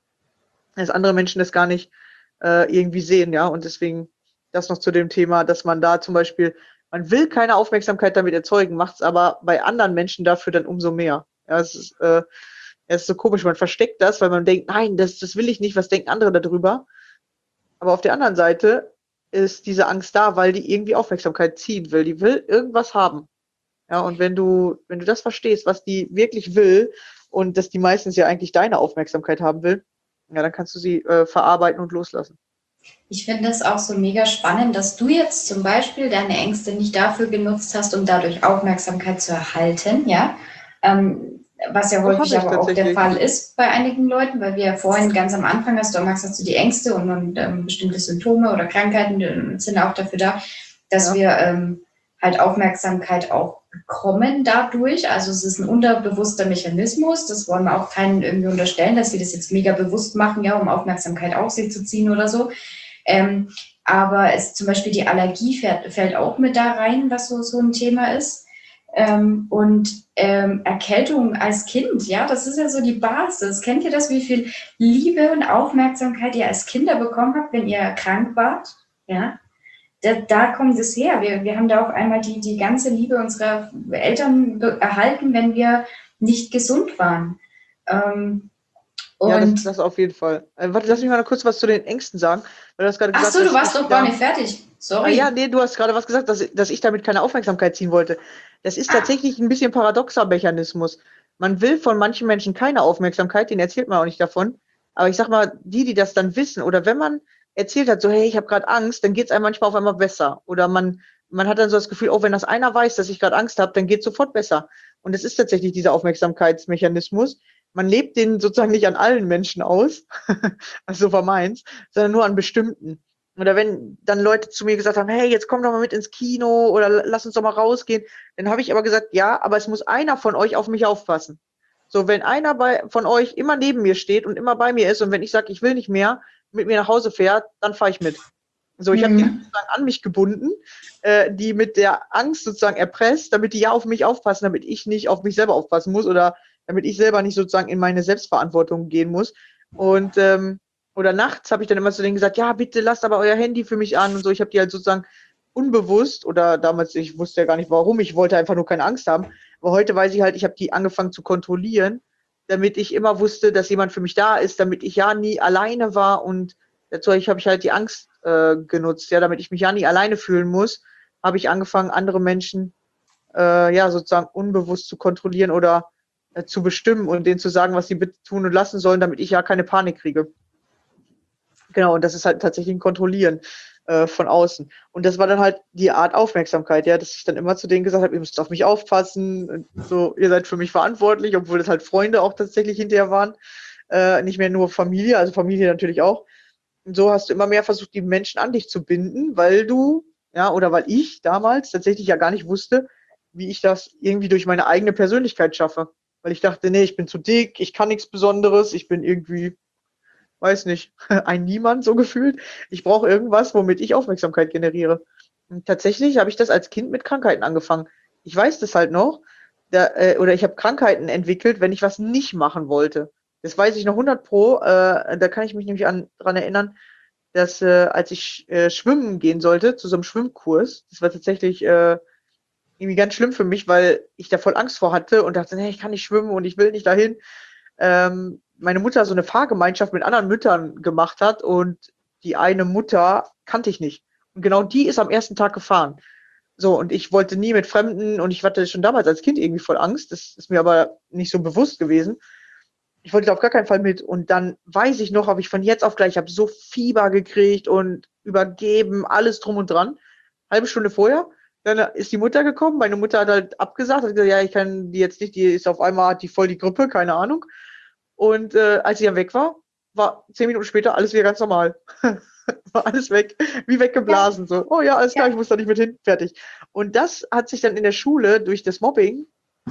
dass andere Menschen das gar nicht äh, irgendwie sehen, ja. Und deswegen das noch zu dem Thema, dass man da zum Beispiel, man will keine Aufmerksamkeit damit erzeugen, macht es aber bei anderen Menschen dafür dann umso mehr. Ja, es ist, äh, es ist so komisch, man versteckt das, weil man denkt, nein, das, das will ich nicht, was denken andere darüber? Aber auf der anderen Seite ist diese Angst da, weil die irgendwie Aufmerksamkeit ziehen will. Die will irgendwas haben. Ja, und wenn du, wenn du das verstehst, was die wirklich will und dass die meistens ja eigentlich deine Aufmerksamkeit haben will, ja, dann kannst du sie äh, verarbeiten und loslassen. Ich finde es auch so mega spannend, dass du jetzt zum Beispiel deine Ängste nicht dafür genutzt hast, um dadurch Aufmerksamkeit zu erhalten, ja, ähm, was ja Doch, hab häufig ich aber auch der tatsächlich. Fall ist bei einigen Leuten, weil wir ja vorhin ganz am Anfang hast du auch gesagt, hast du die Ängste und, und ähm, bestimmte Symptome oder Krankheiten äh, sind auch dafür da, dass Ja. wir ähm, halt Aufmerksamkeit auch bekommen dadurch. Also es ist ein unterbewusster Mechanismus. Das wollen wir auch keinen irgendwie unterstellen, dass sie das jetzt mega bewusst machen, ja, um Aufmerksamkeit auf sich zu ziehen oder so. Ähm, aber es zum Beispiel die Allergie fährt, fällt auch mit da rein, was so, so ein Thema ist. Ähm, und ähm, Erkältung als Kind, ja, das ist ja so die Basis. Kennt ihr das, wie viel Liebe und Aufmerksamkeit ihr als Kinder bekommen habt, wenn ihr krank wart? Ja. Da, da kommt es her. Wir, wir haben da auf einmal die, die ganze Liebe unserer Eltern be- erhalten, wenn wir nicht gesund waren. Ähm, und Ja, das, das auf jeden Fall. Äh, warte, lass mich mal noch kurz was zu den Ängsten sagen. Weil du hast gerade ach gesagt, so, du dass warst ich doch gar da, nicht fertig. Ah, Sorry. ja, nee, du hast gerade was gesagt, dass, dass ich damit keine Aufmerksamkeit ziehen wollte. Das ist Ah. tatsächlich ein bisschen paradoxer Mechanismus. Man will von manchen Menschen keine Aufmerksamkeit, denen erzählt man auch nicht davon. Aber ich sag mal, die, die das dann wissen, oder wenn man erzählt hat, so, hey, ich habe gerade Angst, dann geht es einem manchmal auf einmal besser. Oder man, man hat dann so das Gefühl, oh, wenn das einer weiß, dass ich gerade Angst habe, dann geht es sofort besser. Und es ist tatsächlich dieser Aufmerksamkeitsmechanismus. Man lebt den sozusagen nicht an allen Menschen aus, also so war meins, sondern nur an bestimmten. Oder wenn dann Leute zu mir gesagt haben, hey, jetzt komm doch mal mit ins Kino oder lass uns doch mal rausgehen, dann habe ich aber gesagt, ja, aber es muss einer von euch auf mich aufpassen. So, wenn einer bei, von euch immer neben mir steht und immer bei mir ist und wenn ich sage, ich will nicht mehr, mit mir nach Hause fährt, dann fahre ich mit. So, ich habe die Mhm. sozusagen an mich gebunden, äh, die mit der Angst sozusagen erpresst, damit die ja auf mich aufpassen, damit ich nicht auf mich selber aufpassen muss oder damit ich selber nicht sozusagen in meine Selbstverantwortung gehen muss. Und ähm, oder nachts habe ich dann immer zu denen gesagt, ja, bitte lasst aber euer Handy für mich an und so. Ich habe die halt sozusagen unbewusst oder damals, ich wusste ja gar nicht warum, ich wollte einfach nur keine Angst haben. Aber heute weiß ich halt, ich habe die angefangen zu kontrollieren, damit ich immer wusste, dass jemand für mich da ist, damit ich ja nie alleine war und dazu habe ich halt die Angst äh, genutzt, ja, damit ich mich ja nie alleine fühlen muss, habe ich angefangen, andere Menschen äh, ja sozusagen unbewusst zu kontrollieren oder äh, zu bestimmen und denen zu sagen, was sie bitte tun und lassen sollen, damit ich ja keine Panik kriege. Genau, und das ist halt tatsächlich ein Kontrollieren äh, von außen. Und das war dann halt die Art Aufmerksamkeit, ja, dass ich dann immer zu denen gesagt habe, ihr müsst auf mich aufpassen, so, ihr seid für mich verantwortlich, obwohl das halt Freunde auch tatsächlich hinterher waren, äh, nicht mehr nur Familie, also Familie natürlich auch. Und so hast du immer mehr versucht, die Menschen an dich zu binden, weil du, ja, oder weil ich damals tatsächlich ja gar nicht wusste, wie ich das irgendwie durch meine eigene Persönlichkeit schaffe. Weil ich dachte, nee, ich bin zu dick, ich kann nichts Besonderes, ich bin irgendwie, weiß nicht, ein Niemand so gefühlt. Ich brauche irgendwas, womit ich Aufmerksamkeit generiere. Und tatsächlich habe ich das als Kind mit Krankheiten angefangen. Ich weiß das halt noch, da, äh, oder ich habe Krankheiten entwickelt, wenn ich was nicht machen wollte. Das weiß ich noch hundert Pro. Äh, da kann ich mich nämlich an, dran erinnern, dass äh, als ich äh, schwimmen gehen sollte, zu so einem Schwimmkurs, das war tatsächlich äh, irgendwie ganz schlimm für mich, weil ich da voll Angst vor hatte und dachte, nee, ich kann nicht schwimmen und ich will nicht dahin. Ähm, meine Mutter so eine Fahrgemeinschaft mit anderen Müttern gemacht hat und die eine Mutter kannte ich nicht. Und genau die ist am ersten Tag gefahren. So, und ich wollte nie mit Fremden und ich hatte schon damals als Kind irgendwie voll Angst. Das ist mir aber nicht so bewusst gewesen. Ich wollte da auf gar keinen Fall mit. Und dann weiß ich noch, habe ich von jetzt auf gleich, ich habe so Fieber gekriegt und übergeben, alles drum und dran. Halbe Stunde vorher Dann ist die Mutter gekommen, meine Mutter hat halt abgesagt, hat gesagt, ja, ich kann die jetzt nicht, die ist auf einmal, hat die voll die Grippe, keine Ahnung. Und äh, als sie dann weg war, war zehn Minuten später alles wieder ganz normal. War alles weg, wie weggeblasen. So, oh ja, alles klar, Ja. ich muss da nicht mit hin, fertig. Und das hat sich dann in der Schule durch das Mobbing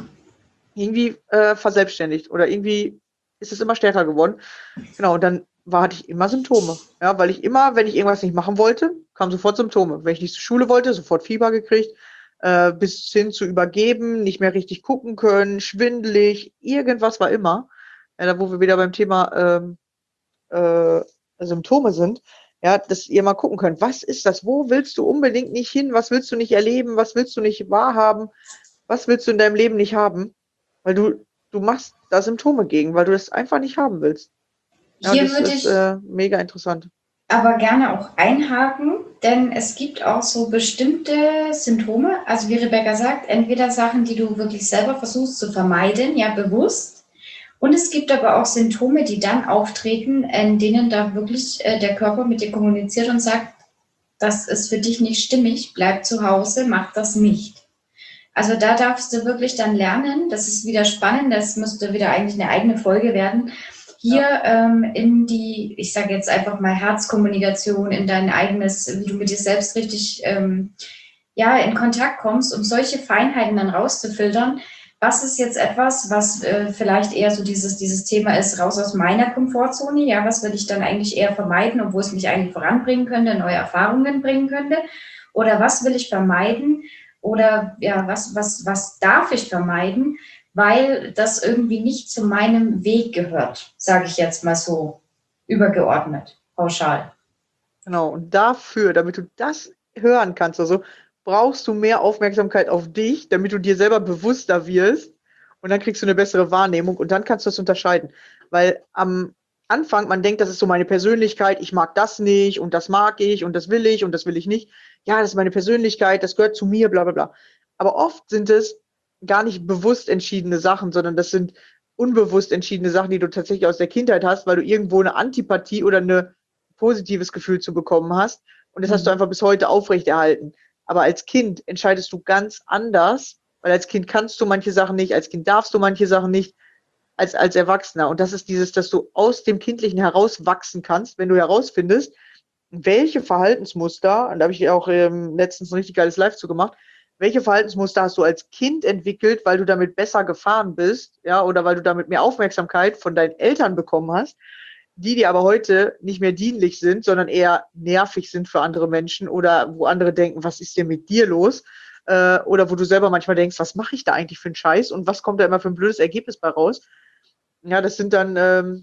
irgendwie äh, verselbstständigt oder irgendwie ist es immer stärker geworden. Genau, und dann war, hatte ich immer Symptome. Ja, weil ich immer, wenn ich irgendwas nicht machen wollte, kamen sofort Symptome. Wenn ich nicht zur Schule wollte, sofort Fieber gekriegt, äh, bis hin zu übergeben, nicht mehr richtig gucken können, schwindelig, irgendwas war immer. Ja, da wo wir wieder beim Thema ähm, äh, Symptome sind, ja, dass ihr mal gucken könnt, was ist das? Wo willst du unbedingt nicht hin? Was willst du nicht erleben? Was willst du nicht wahrhaben? Was willst du in deinem Leben nicht haben? Weil du, du machst da Symptome gegen, weil du das einfach nicht haben willst. Ja, und Hier das würde ist ich äh, mega interessant. aber gerne auch einhaken, denn es gibt auch so bestimmte Symptome, also wie Rebecca sagt, entweder Sachen, die du wirklich selber versuchst zu vermeiden, ja bewusst, und es gibt aber auch Symptome, die dann auftreten, in denen da wirklich äh, der Körper mit dir kommuniziert und sagt, das ist für dich nicht stimmig, bleib zu Hause, mach das nicht. Also da darfst du wirklich dann lernen, das ist wieder spannend, das müsste wieder eigentlich eine eigene Folge werden, hier ähm, in die, ich sage jetzt einfach mal Herzkommunikation, in dein eigenes, wie du mit dir selbst richtig ähm, ja, in Kontakt kommst, um solche Feinheiten dann rauszufiltern. Was ist jetzt etwas, was äh, vielleicht eher so dieses, dieses Thema ist, raus aus meiner Komfortzone, ja, was will ich dann eigentlich eher vermeiden, obwohl es mich eigentlich voranbringen könnte, neue Erfahrungen bringen könnte, oder was will ich vermeiden, oder ja, was, was, was darf ich vermeiden, weil das irgendwie nicht zu meinem Weg gehört, sage ich jetzt mal so übergeordnet, pauschal. Genau, und dafür, damit du das hören kannst, also brauchst du mehr Aufmerksamkeit auf dich, damit du dir selber bewusster wirst und dann kriegst du eine bessere Wahrnehmung und dann kannst du es unterscheiden. Weil am Anfang, man denkt, das ist so meine Persönlichkeit, ich mag das nicht und das mag ich und das will ich und das will ich nicht. Ja, das ist meine Persönlichkeit, das gehört zu mir, bla bla bla. Aber oft sind es gar nicht bewusst entschiedene Sachen, sondern das sind unbewusst entschiedene Sachen, die du tatsächlich aus der Kindheit hast, weil du irgendwo eine Antipathie oder eine positives Gefühl zu bekommen hast. Und das hast du Mhm. einfach bis heute aufrechterhalten. Aber als Kind entscheidest du ganz anders, weil als Kind kannst du manche Sachen nicht, als Kind darfst du manche Sachen nicht, als, als Erwachsener. Und das ist dieses, dass du aus dem Kindlichen herauswachsen kannst, wenn du herausfindest, welche Verhaltensmuster, und da habe ich auch ähm, letztens ein richtig geiles Live zu gemacht, welche Verhaltensmuster hast du als Kind entwickelt, weil du damit besser gefahren bist, ja, oder weil du damit mehr Aufmerksamkeit von deinen Eltern bekommen hast, die dir aber heute nicht mehr dienlich sind, sondern eher nervig sind für andere Menschen oder wo andere denken, was ist denn mit dir los? Äh, oder wo du selber manchmal denkst, was mache ich da eigentlich für einen Scheiß und was kommt da immer für ein blödes Ergebnis bei raus? Ja, das sind dann, ähm,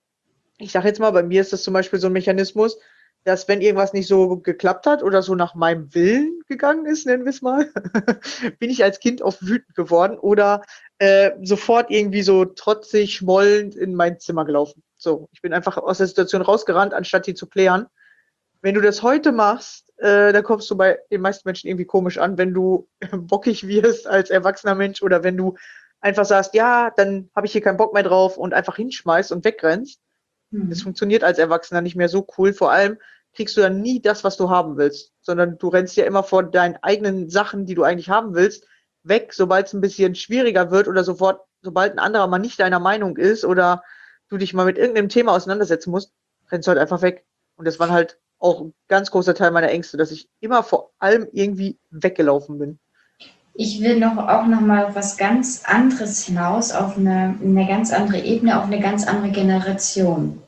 ich sage jetzt mal, bei mir ist das zum Beispiel so ein Mechanismus, dass wenn irgendwas nicht so geklappt hat oder so nach meinem Willen gegangen ist, nennen wir es mal, bin ich als Kind oft wütend geworden oder äh, sofort irgendwie so trotzig, schmollend in mein Zimmer gelaufen. So, ich bin einfach aus der Situation rausgerannt, anstatt die zu klären. Wenn du das heute machst, äh, dann kommst du bei den meisten Menschen irgendwie komisch an, wenn du bockig wirst als erwachsener Mensch oder wenn du einfach sagst, ja, dann habe ich hier keinen Bock mehr drauf und einfach hinschmeißt und wegrennst. Das Mhm. funktioniert als Erwachsener nicht mehr so cool. Vor allem kriegst du dann nie das, was du haben willst, sondern du rennst ja immer vor deinen eigenen Sachen, die du eigentlich haben willst, weg, sobald es ein bisschen schwieriger wird oder sofort, sobald ein anderer mal nicht deiner Meinung ist oder du dich mal mit irgendeinem Thema auseinandersetzen musst, rennst du halt einfach weg. Und das war halt auch ein ganz großer Teil meiner Ängste, dass ich immer vor allem irgendwie weggelaufen bin. Ich will noch auch noch mal auf was ganz anderes hinaus, auf eine, eine ganz andere Ebene, auf eine ganz andere Generation.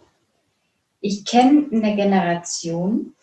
Ich kenne eine Generation,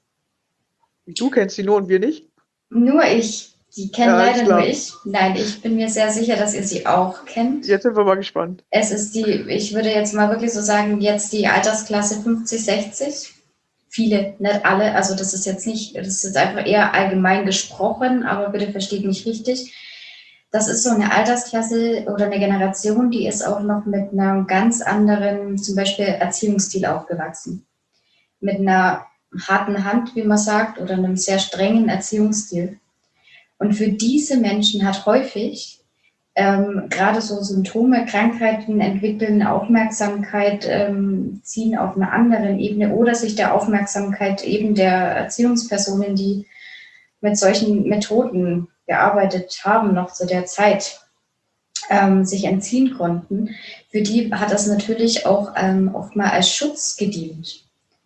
Du kennst sie nur und wir nicht? nur ich, die kenne Ja, ist leider nur klar. ich. Nein, ich bin mir sehr sicher, dass ihr sie auch kennt. Jetzt sind wir mal gespannt. Es ist die, ich würde jetzt mal wirklich so sagen, jetzt die Altersklasse fünfzig, sechzig. Viele, nicht alle, also das ist jetzt nicht, das ist jetzt einfach eher allgemein gesprochen, aber bitte versteht mich richtig. Das ist so eine Altersklasse oder eine Generation, die ist auch noch mit einem ganz anderen, zum Beispiel Erziehungsstil aufgewachsen. Mit einer harten Hand, wie man sagt, oder einem sehr strengen Erziehungsstil. Und für diese Menschen hat häufig ähm, gerade so Symptome, Krankheiten entwickeln, Aufmerksamkeit ähm, ziehen auf einer anderen Ebene oder sich der Aufmerksamkeit eben der Erziehungspersonen, die mit solchen Methoden gearbeitet haben, noch zu der Zeit, ähm, sich entziehen konnten, für die hat das natürlich auch ähm, oft mal als Schutz gedient.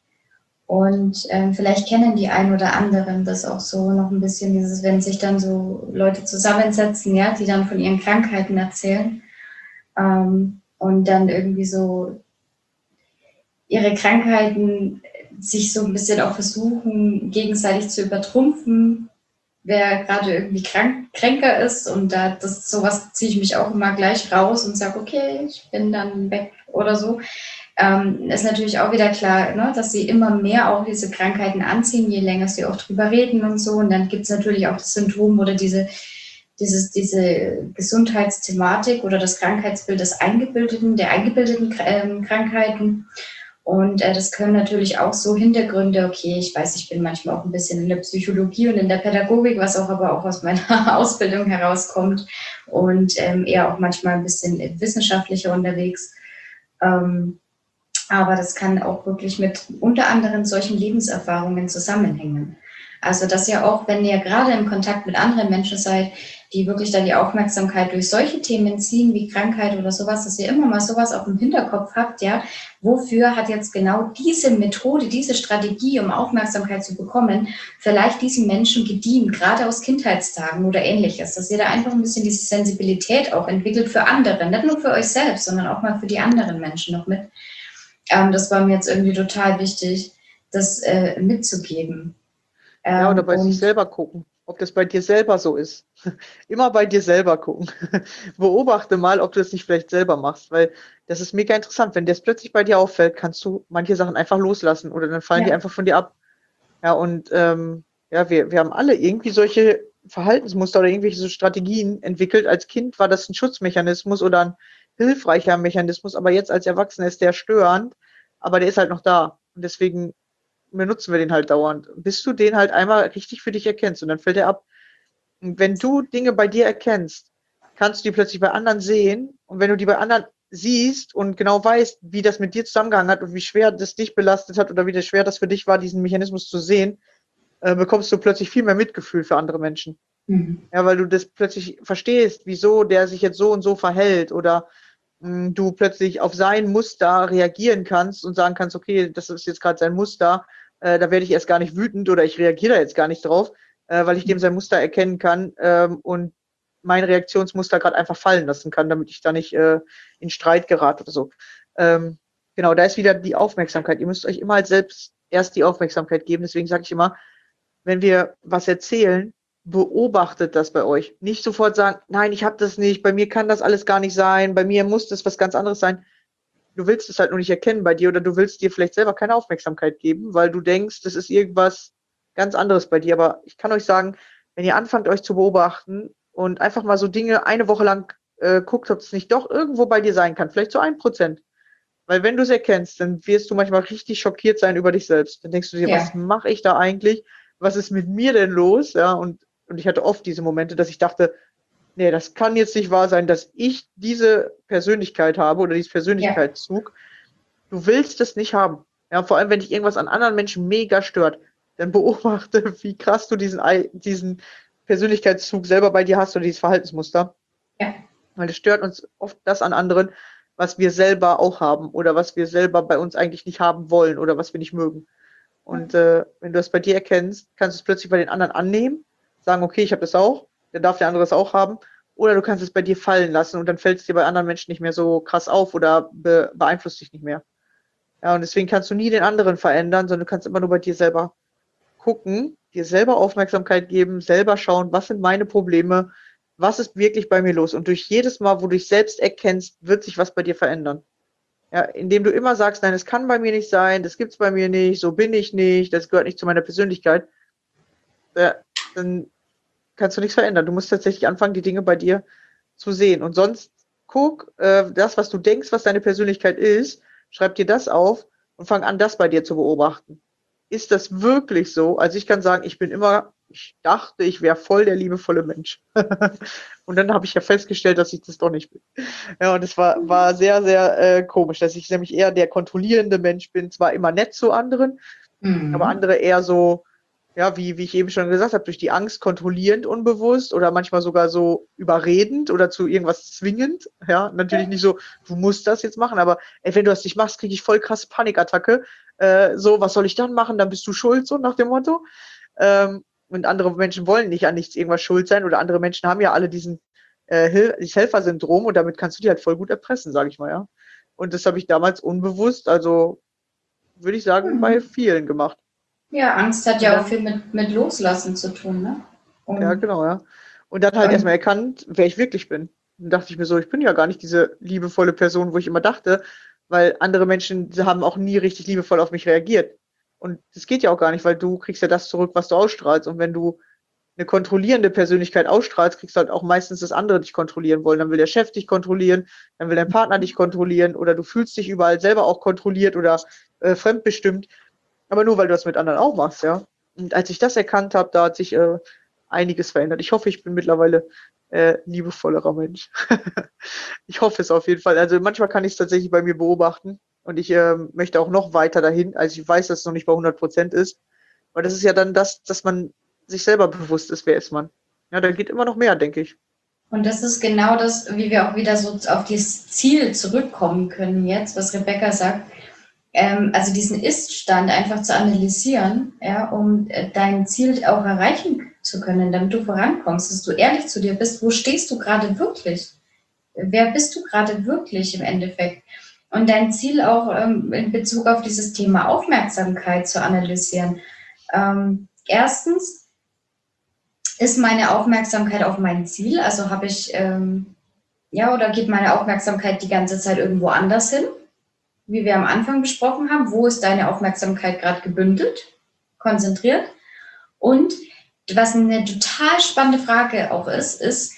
Und ähm, vielleicht kennen die ein oder anderen das auch so noch ein bisschen, dieses, wenn sich dann so Leute zusammensetzen, ja, die dann von ihren Krankheiten erzählen ähm, und dann irgendwie so ihre Krankheiten sich so ein bisschen auch versuchen, gegenseitig zu übertrumpfen, wer gerade irgendwie krank, kränker ist. Und da das sowas ziehe ich mich auch immer gleich raus und sage, okay, ich bin dann weg oder so. Ähm, ist natürlich auch wieder klar, ne, dass sie immer mehr auch diese Krankheiten anziehen, je länger sie auch drüber reden und so. Und dann gibt es natürlich auch das Syndrom oder diese, dieses, diese Gesundheitsthematik oder das Krankheitsbild des Eingebildeten, der eingebildeten ähm, Krankheiten. Und äh, das können natürlich auch so Hintergründe, okay, ich weiß, ich bin manchmal auch ein bisschen in der Psychologie und in der Pädagogik, was auch aber auch aus meiner Ausbildung herauskommt und ähm, eher auch manchmal ein bisschen wissenschaftlicher unterwegs. Ähm, aber das kann auch wirklich mit unter anderem solchen Lebenserfahrungen zusammenhängen. Also dass ihr auch, wenn ihr gerade im Kontakt mit anderen Menschen seid, die wirklich dann die Aufmerksamkeit durch solche Themen ziehen, wie Krankheit oder sowas, dass ihr immer mal sowas auf dem Hinterkopf habt, ja, wofür hat jetzt genau diese Methode, diese Strategie, um Aufmerksamkeit zu bekommen, vielleicht diesen Menschen gedient, gerade aus Kindheitstagen oder ähnliches, dass ihr da einfach ein bisschen diese Sensibilität auch entwickelt für andere, nicht nur für euch selbst, sondern auch mal für die anderen Menschen noch mit. Ähm, das war mir jetzt irgendwie total wichtig, das äh, mitzugeben. Ja, oder Ähm, bei sich und selber gucken, ob das bei dir selber so ist. Immer bei dir selber gucken. Beobachte mal, ob du das nicht vielleicht selber machst, weil das ist mega interessant. Wenn das plötzlich bei dir auffällt, kannst du manche Sachen einfach loslassen oder dann fallen die ja, einfach von dir ab. Ja, und ähm, ja, wir, wir haben alle irgendwie solche Verhaltensmuster oder irgendwelche so Strategien entwickelt. Als Kind war das ein Schutzmechanismus oder ein hilfreicher Mechanismus, aber jetzt als Erwachsener ist der störend, aber der ist halt noch da. Und deswegen benutzen wir den halt dauernd, bis du den halt einmal richtig für dich erkennst und dann fällt er ab. Und wenn du Dinge bei dir erkennst, kannst du die plötzlich bei anderen sehen und wenn du die bei anderen siehst und genau weißt, wie das mit dir zusammengehangen hat und wie schwer das dich belastet hat oder wie schwer das für dich war, diesen Mechanismus zu sehen, äh, bekommst du plötzlich viel mehr Mitgefühl für andere Menschen. mhm. Ja, weil du das plötzlich verstehst, wieso der sich jetzt so und so verhält oder mh, du plötzlich auf sein Muster reagieren kannst und sagen kannst, okay, das ist jetzt gerade sein Muster, äh, da werde ich erst gar nicht wütend oder ich reagiere da jetzt gar nicht drauf, äh, weil ich dem sein Muster erkennen kann ähm, und mein Reaktionsmuster gerade einfach fallen lassen kann, damit ich da nicht äh, in Streit gerate oder so. Ähm, genau, da ist wieder die Aufmerksamkeit. Ihr müsst euch immer halt selbst erst die Aufmerksamkeit geben. Deswegen sage ich immer, wenn wir was erzählen, beobachtet das bei euch. Nicht sofort sagen, nein, ich habe das nicht, bei mir kann das alles gar nicht sein, bei mir muss das was ganz anderes sein. Du willst es halt nur nicht erkennen bei dir oder du willst dir vielleicht selber keine Aufmerksamkeit geben, weil du denkst, das ist irgendwas ganz anderes bei dir. Aber ich kann euch sagen, wenn ihr anfangt, euch zu beobachten und einfach mal so Dinge eine Woche lang äh, guckt, ob es nicht doch irgendwo bei dir sein kann, vielleicht so ein Prozent. Weil wenn du es erkennst, dann wirst du manchmal richtig schockiert sein über dich selbst. Dann denkst du dir, Ja, was mache ich da eigentlich? Was ist mit mir denn los? Ja, und, und ich hatte oft diese Momente, dass ich dachte, nee, das kann jetzt nicht wahr sein, dass ich diese Persönlichkeit habe oder diesen ja, Persönlichkeitszug. Du willst es nicht haben. Ja, vor allem, wenn dich irgendwas an anderen Menschen mega stört, dann beobachte, wie krass du diesen, Ei- diesen Persönlichkeitszug selber bei dir hast oder dieses Verhaltensmuster. ja, Weil es stört uns oft das an anderen, was wir selber auch haben oder was wir selber bei uns eigentlich nicht haben wollen oder was wir nicht mögen. Und äh, wenn du das bei dir erkennst, kannst du es plötzlich bei den anderen annehmen, sagen, okay, ich habe das auch, dann darf der andere es auch haben. Oder du kannst es bei dir fallen lassen und dann fällt es dir bei anderen Menschen nicht mehr so krass auf oder be beeinflusst dich nicht mehr. Ja, und deswegen kannst du nie den anderen verändern, sondern du kannst immer nur bei dir selber gucken, dir selber Aufmerksamkeit geben, selber schauen, was sind meine Probleme, was ist wirklich bei mir los. Und durch jedes Mal, wo du dich selbst erkennst, wird sich was bei dir verändern. Ja, indem du immer sagst, nein, es kann bei mir nicht sein, das gibt's bei mir nicht, so bin ich nicht, das gehört nicht zu meiner Persönlichkeit, ja, dann kannst du nichts verändern. Du musst tatsächlich anfangen, die Dinge bei dir zu sehen. Und sonst guck, äh, das, was du denkst, was deine Persönlichkeit ist, schreib dir das auf und fang an, das bei dir zu beobachten. Ist das wirklich so? Also ich kann sagen, ich bin immer, ich dachte, ich wäre voll der liebevolle Mensch. Und dann habe ich ja festgestellt, dass ich das doch nicht bin. Ja, und es war, war sehr, sehr äh, komisch, dass ich nämlich eher der kontrollierende Mensch bin, zwar immer nett zu anderen, aber mhm. andere eher so ja, wie, wie ich eben schon gesagt habe, durch die Angst kontrollierend unbewusst oder manchmal sogar so überredend oder zu irgendwas zwingend. Ja, natürlich nicht so, du musst das jetzt machen, aber ey, wenn du das nicht machst, kriege ich voll krasse Panikattacke. Äh, so, was soll ich dann machen? Dann bist du schuld, so nach dem Motto. Ähm, und andere Menschen wollen nicht an nichts irgendwas schuld sein oder andere Menschen haben ja alle diesen äh, Hil dieses Helfersyndrom und damit kannst du die halt voll gut erpressen, sage ich mal, ja. Und das habe ich damals unbewusst, also würde ich sagen, bei Mhm. vielen gemacht. Ja, Angst hat Und ja auch dann, viel mit, mit Loslassen zu tun, ne? ja, Und, genau, ja. Und dann halt erstmal und erkannt, wer ich wirklich bin. Dann dachte ich mir so, ich bin ja gar nicht diese liebevolle Person, wo ich immer dachte, weil andere Menschen sie haben auch nie richtig liebevoll auf mich reagiert. Und das geht ja auch gar nicht, weil du kriegst ja das zurück, was du ausstrahlst. Und wenn du eine kontrollierende Persönlichkeit ausstrahlst, kriegst du halt auch meistens, dass andere dich kontrollieren wollen. Dann will der Chef dich kontrollieren, dann will dein Partner dich kontrollieren oder du fühlst dich überall selber auch kontrolliert oder äh, fremdbestimmt. Aber nur, weil du das mit anderen auch machst, ja. Und als ich das erkannt habe, da hat sich äh, einiges verändert. Ich hoffe, ich bin mittlerweile äh, liebevollerer Mensch. Ich hoffe es auf jeden Fall. Also manchmal kann ich es tatsächlich bei mir beobachten und ich äh, möchte auch noch weiter dahin. Also ich weiß, dass es noch nicht bei hundert Prozent ist. Aber das ist ja dann das, dass man sich selber bewusst ist, wer ist man. Ja, da geht immer noch mehr, denke ich. Und das ist genau das, wie wir auch wieder so auf dieses Ziel zurückkommen können jetzt, was Rebecca sagt. Ähm, also diesen Ist-Stand einfach zu analysieren, ja, um äh, dein Ziel auch erreichen zu können, damit du vorankommst, dass du ehrlich zu dir bist. Wo stehst du gerade wirklich? Wer bist du gerade wirklich im Endeffekt? Und dein Ziel auch ähm, in Bezug auf dieses Thema Aufmerksamkeit zu analysieren. Ähm, erstens, ist meine Aufmerksamkeit auf mein Ziel? Also habe ich, ähm, ja, oder geht meine Aufmerksamkeit die ganze Zeit irgendwo anders hin? Wie wir am Anfang besprochen haben, wo ist deine Aufmerksamkeit gerade gebündelt, konzentriert? Und was eine total spannende Frage auch ist, ist,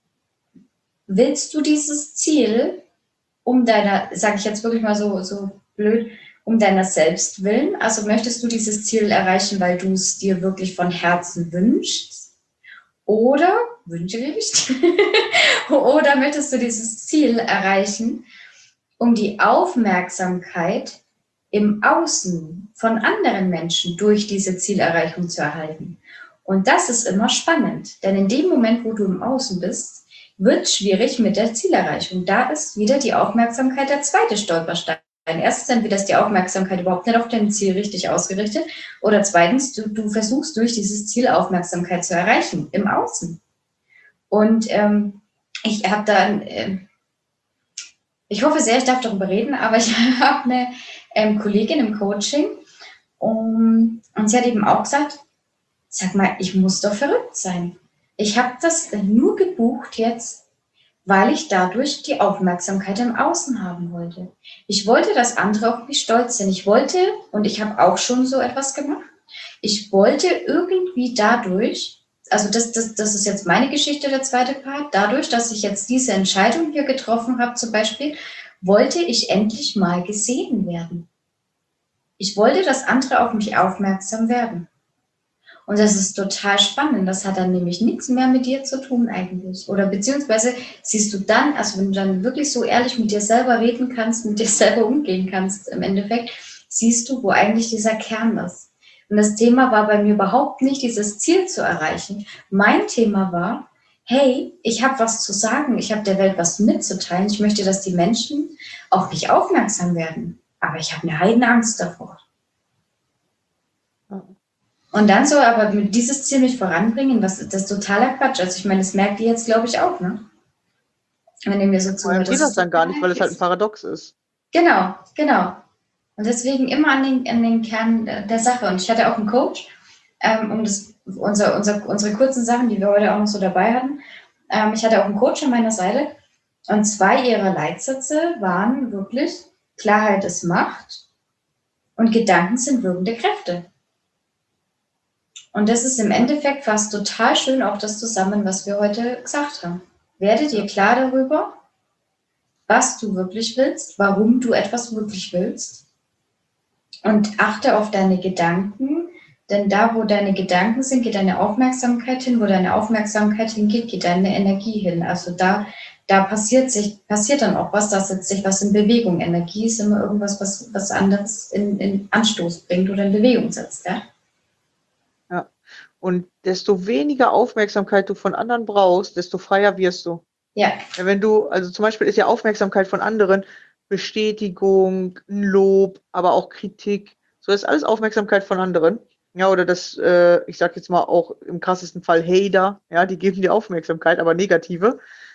willst du dieses Ziel um deiner, sage ich jetzt wirklich mal so, so blöd, um deiner selbst willen? Also möchtest du dieses Ziel erreichen, weil du es dir wirklich von Herzen wünschst? Oder, wünsche ich, oder möchtest du dieses Ziel erreichen, um die Aufmerksamkeit im Außen von anderen Menschen durch diese Zielerreichung zu erhalten? Und das ist immer spannend, denn in dem Moment, wo du im Außen bist, wird es schwierig mit der Zielerreichung. Da ist wieder die Aufmerksamkeit der zweite Stolperstein. Erstens, entweder ist die Aufmerksamkeit überhaupt nicht auf dein Ziel richtig ausgerichtet oder zweitens, du, du versuchst durch dieses Ziel Aufmerksamkeit zu erreichen im Außen. Und ähm, ich habe da, äh, ich hoffe sehr, ich darf darüber reden, aber ich habe eine ähm, Kollegin im Coaching um, und sie hat eben auch gesagt, sag mal, ich muss doch verrückt sein. Ich habe das nur gebucht jetzt, weil ich dadurch die Aufmerksamkeit im Außen haben wollte. Ich wollte, dass andere auf mich stolz sind. Ich wollte, und ich habe auch schon so etwas gemacht, ich wollte irgendwie dadurch, also das, das, das ist jetzt meine Geschichte, der zweite Part, dadurch, dass ich jetzt diese Entscheidung hier getroffen habe zum Beispiel, wollte ich endlich mal gesehen werden. Ich wollte, dass andere auf mich aufmerksam werden. Und das ist total spannend. Das hat dann nämlich nichts mehr mit dir zu tun eigentlich. Oder beziehungsweise siehst du dann, also wenn du dann wirklich so ehrlich mit dir selber reden kannst, mit dir selber umgehen kannst im Endeffekt, siehst du, wo eigentlich dieser Kern ist. Und das Thema war bei mir überhaupt nicht, dieses Ziel zu erreichen. Mein Thema war, hey, ich habe was zu sagen, ich habe der Welt was mitzuteilen. Ich möchte, dass die Menschen auf mich aufmerksam werden. Aber ich habe eine Heidenangst davor. Und dann so aber mit dieses Ziel mich voranbringen, was das ist totaler Quatsch. Also ich meine, das merkt ihr jetzt, glaube ich, auch, ne? Wenn ihr mir so Vor allem zuhört. geht das dann gar nicht, weil es halt ein Paradox ist. Genau, genau. Und deswegen immer an den, an den Kern der Sache. Und ich hatte auch einen Coach, ähm, um das, unser, unser, unsere kurzen Sachen, die wir heute auch noch so dabei hatten. Ähm, ich hatte auch einen Coach an meiner Seite. Und zwei ihrer Leitsätze waren wirklich, Klarheit ist Macht und Gedanken sind wirkende Kräfte. Und das ist im Endeffekt fast total schön auch das zusammen, was wir heute gesagt haben. Werde dir klar darüber, was du wirklich willst, warum du etwas wirklich willst und achte auf deine Gedanken, denn da, wo deine Gedanken sind, geht deine Aufmerksamkeit hin, wo deine Aufmerksamkeit hingeht, geht deine Energie hin. Also da, da passiert sich, passiert dann auch was, da setzt sich was in Bewegung. Energie ist immer irgendwas, was, was anderes in, in Anstoß bringt oder in Bewegung setzt, ja? Ja. Und desto weniger Aufmerksamkeit du von anderen brauchst, desto freier wirst du. Ja, Ja, wenn du, also zum Beispiel ist ja Aufmerksamkeit von anderen Bestätigung, ein Lob, aber auch Kritik. So ist alles Aufmerksamkeit von anderen. Ja, oder das, äh, ich sag jetzt mal auch im krassesten Fall Hater, ja, die geben dir Aufmerksamkeit, aber negative.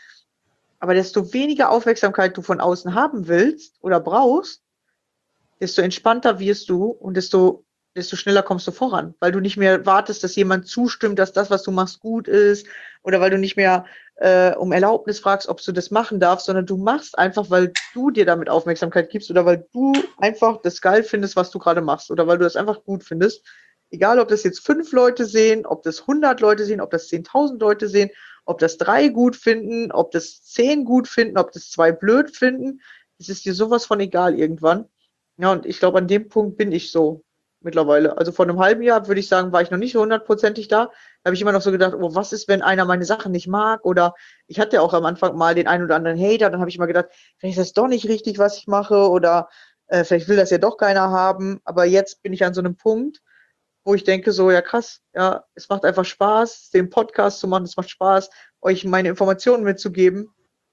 Aber desto weniger Aufmerksamkeit du von außen haben willst oder brauchst, desto entspannter wirst du und desto, desto schneller kommst du voran, weil du nicht mehr wartest, dass jemand zustimmt, dass das, was du machst, gut ist, oder weil du nicht mehr äh, um Erlaubnis fragst, ob du das machen darfst, sondern du machst einfach, weil du dir damit Aufmerksamkeit gibst oder weil du einfach das geil findest, was du gerade machst oder weil du das einfach gut findest. Egal, ob das jetzt fünf Leute sehen, ob das hundert Leute sehen, ob das zehntausend Leute sehen, ob das drei gut finden, ob das zehn gut finden, ob das zwei blöd finden, es ist dir sowas von egal irgendwann. Ja, und ich glaube, an dem Punkt bin ich so mittlerweile. Also vor einem halben Jahr würde ich sagen, war ich noch nicht so hundertprozentig da. Da habe ich immer noch so gedacht, oh, was ist, wenn einer meine Sachen nicht mag? Oder ich hatte ja auch am Anfang mal den einen oder anderen Hater. Dann habe ich immer gedacht, vielleicht ist das doch nicht richtig, was ich mache. Oder äh, vielleicht will das ja doch keiner haben. Aber jetzt bin ich an so einem Punkt, wo ich denke, so, ja krass, ja, es macht einfach Spaß, den Podcast zu machen. Es macht Spaß, euch meine Informationen mitzugeben.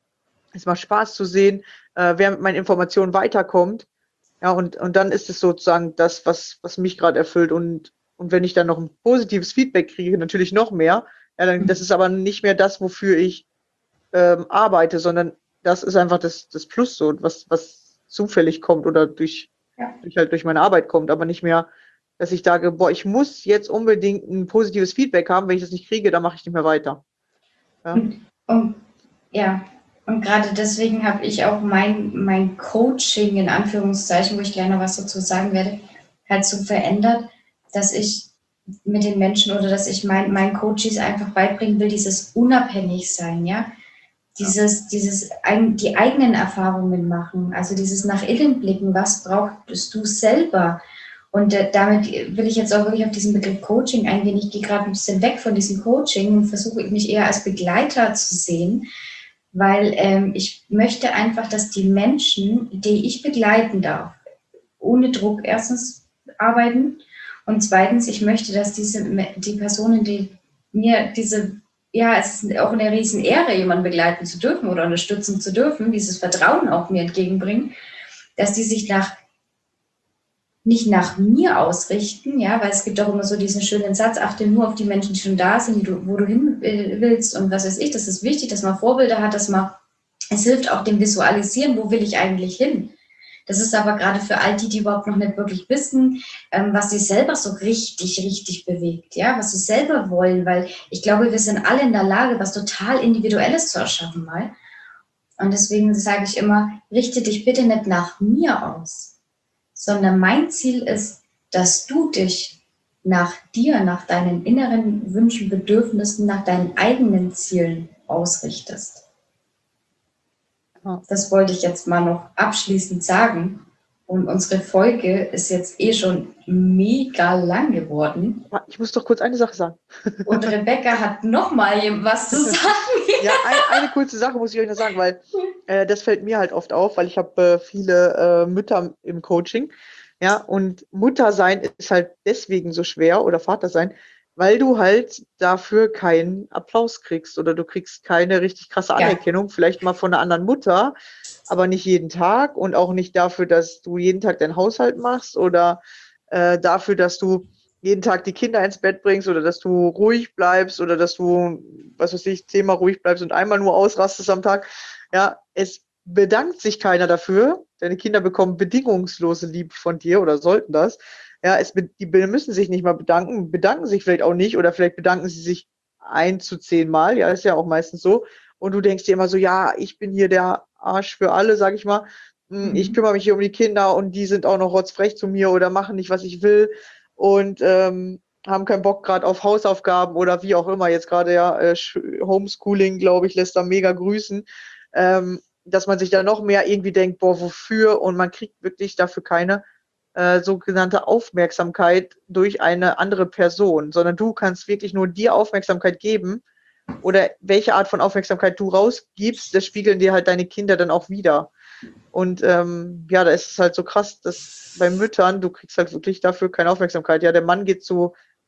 Es macht Spaß zu sehen, äh, wer mit meinen Informationen weiterkommt. Ja, und, und dann ist es sozusagen das, was, was mich gerade erfüllt. Und, und wenn ich dann noch ein positives Feedback kriege, natürlich noch mehr. Ja, dann, das ist aber nicht mehr das, wofür ich ähm, arbeite, sondern das ist einfach das, das Plus so, was, was zufällig kommt oder durch, Ja. durch halt durch meine Arbeit kommt, aber nicht mehr, dass ich sage, boah, ich muss jetzt unbedingt ein positives Feedback haben, wenn ich das nicht kriege, dann mache ich nicht mehr weiter. Ja. und, und ja, und gerade deswegen habe ich auch mein, mein Coaching in Anführungszeichen, wo ich gleich noch was dazu sagen werde, halt so verändert, dass ich mit den Menschen oder dass ich mein, meinen Coaches einfach beibringen will, dieses Unabhängigsein, ja. Dieses, dieses, ein, die eigenen Erfahrungen machen, also dieses nach innen blicken, was brauchst du selber? Und äh, damit will ich jetzt auch wirklich auf diesen Begriff Coaching eingehen. Ich gehe gerade ein bisschen weg von diesem Coaching und versuche mich eher als Begleiter zu sehen, weil ähm, ich möchte einfach, dass die Menschen, die ich begleiten darf, ohne Druck erstens arbeiten und zweitens, ich möchte, dass diese die Personen, die mir diese, ja, es ist auch eine riesen Ehre, jemanden begleiten zu dürfen oder unterstützen zu dürfen, dieses Vertrauen auch mir entgegenbringen, dass die sich nach nicht nach mir ausrichten, ja, weil es gibt auch immer so diesen schönen Satz, achte nur auf die Menschen, die schon da sind, die du, wo du hin willst und was weiß ich, das ist wichtig, dass man Vorbilder hat, dass man, es hilft auch dem Visualisieren, wo will ich eigentlich hin. Das ist aber gerade für all die, die überhaupt noch nicht wirklich wissen, ähm, was sie selber so richtig, richtig bewegt, ja, was sie selber wollen, weil ich glaube, wir sind alle in der Lage, was total Individuelles zu erschaffen mal. Und deswegen sage ich immer, richte dich bitte nicht nach mir aus, sondern mein Ziel ist, dass du dich nach dir, nach deinen inneren Wünschen, Bedürfnissen, nach deinen eigenen Zielen ausrichtest. Das wollte ich jetzt mal noch abschließend sagen. Und unsere Folge ist jetzt eh schon mega lang geworden. Ich muss doch kurz eine Sache sagen. Und Rebecca hat noch mal was zu sagen. Ja, ein, eine kurze Sache muss ich euch noch sagen, weil äh, das fällt mir halt oft auf, weil ich habe äh, viele äh, Mütter im Coaching. Ja, und Mutter sein ist halt deswegen so schwer oder Vater sein, weil du halt dafür keinen Applaus kriegst oder du kriegst keine richtig krasse Anerkennung, ja. Vielleicht mal von einer anderen Mutter, aber nicht jeden Tag und auch nicht dafür, dass du jeden Tag deinen Haushalt machst oder äh, dafür, dass du jeden Tag die Kinder ins Bett bringst oder dass du ruhig bleibst oder dass du, was weiß ich, zehnmal ruhig bleibst und einmal nur ausrastest am Tag. Ja, es bedankt sich keiner dafür. Deine Kinder bekommen bedingungslose Liebe von dir oder sollten das. Ja, es, die müssen sich nicht mal bedanken, bedanken sich vielleicht auch nicht oder vielleicht bedanken sie sich ein zu zehn Mal. Ja, ist ja auch meistens so. Und du denkst dir immer so, ja, ich bin hier der Arsch für alle, sag ich mal. Ich Mhm. kümmere mich hier um die Kinder und die sind auch noch rotzfrech zu mir oder machen nicht, was ich will und ähm, haben keinen Bock gerade auf Hausaufgaben oder wie auch immer. Jetzt gerade ja äh, Homeschooling, glaube ich, lässt da mega grüßen. Ähm, dass man sich da noch mehr irgendwie denkt, boah, wofür? Und man kriegt wirklich dafür keine äh, sogenannte Aufmerksamkeit durch eine andere Person, sondern du kannst wirklich nur dir Aufmerksamkeit geben oder welche Art von Aufmerksamkeit du rausgibst, das spiegeln dir halt deine Kinder dann auch wieder. Und ähm, ja, da ist es halt so krass, dass bei Müttern, du kriegst halt wirklich dafür keine Aufmerksamkeit. Ja, der Mann geht zu,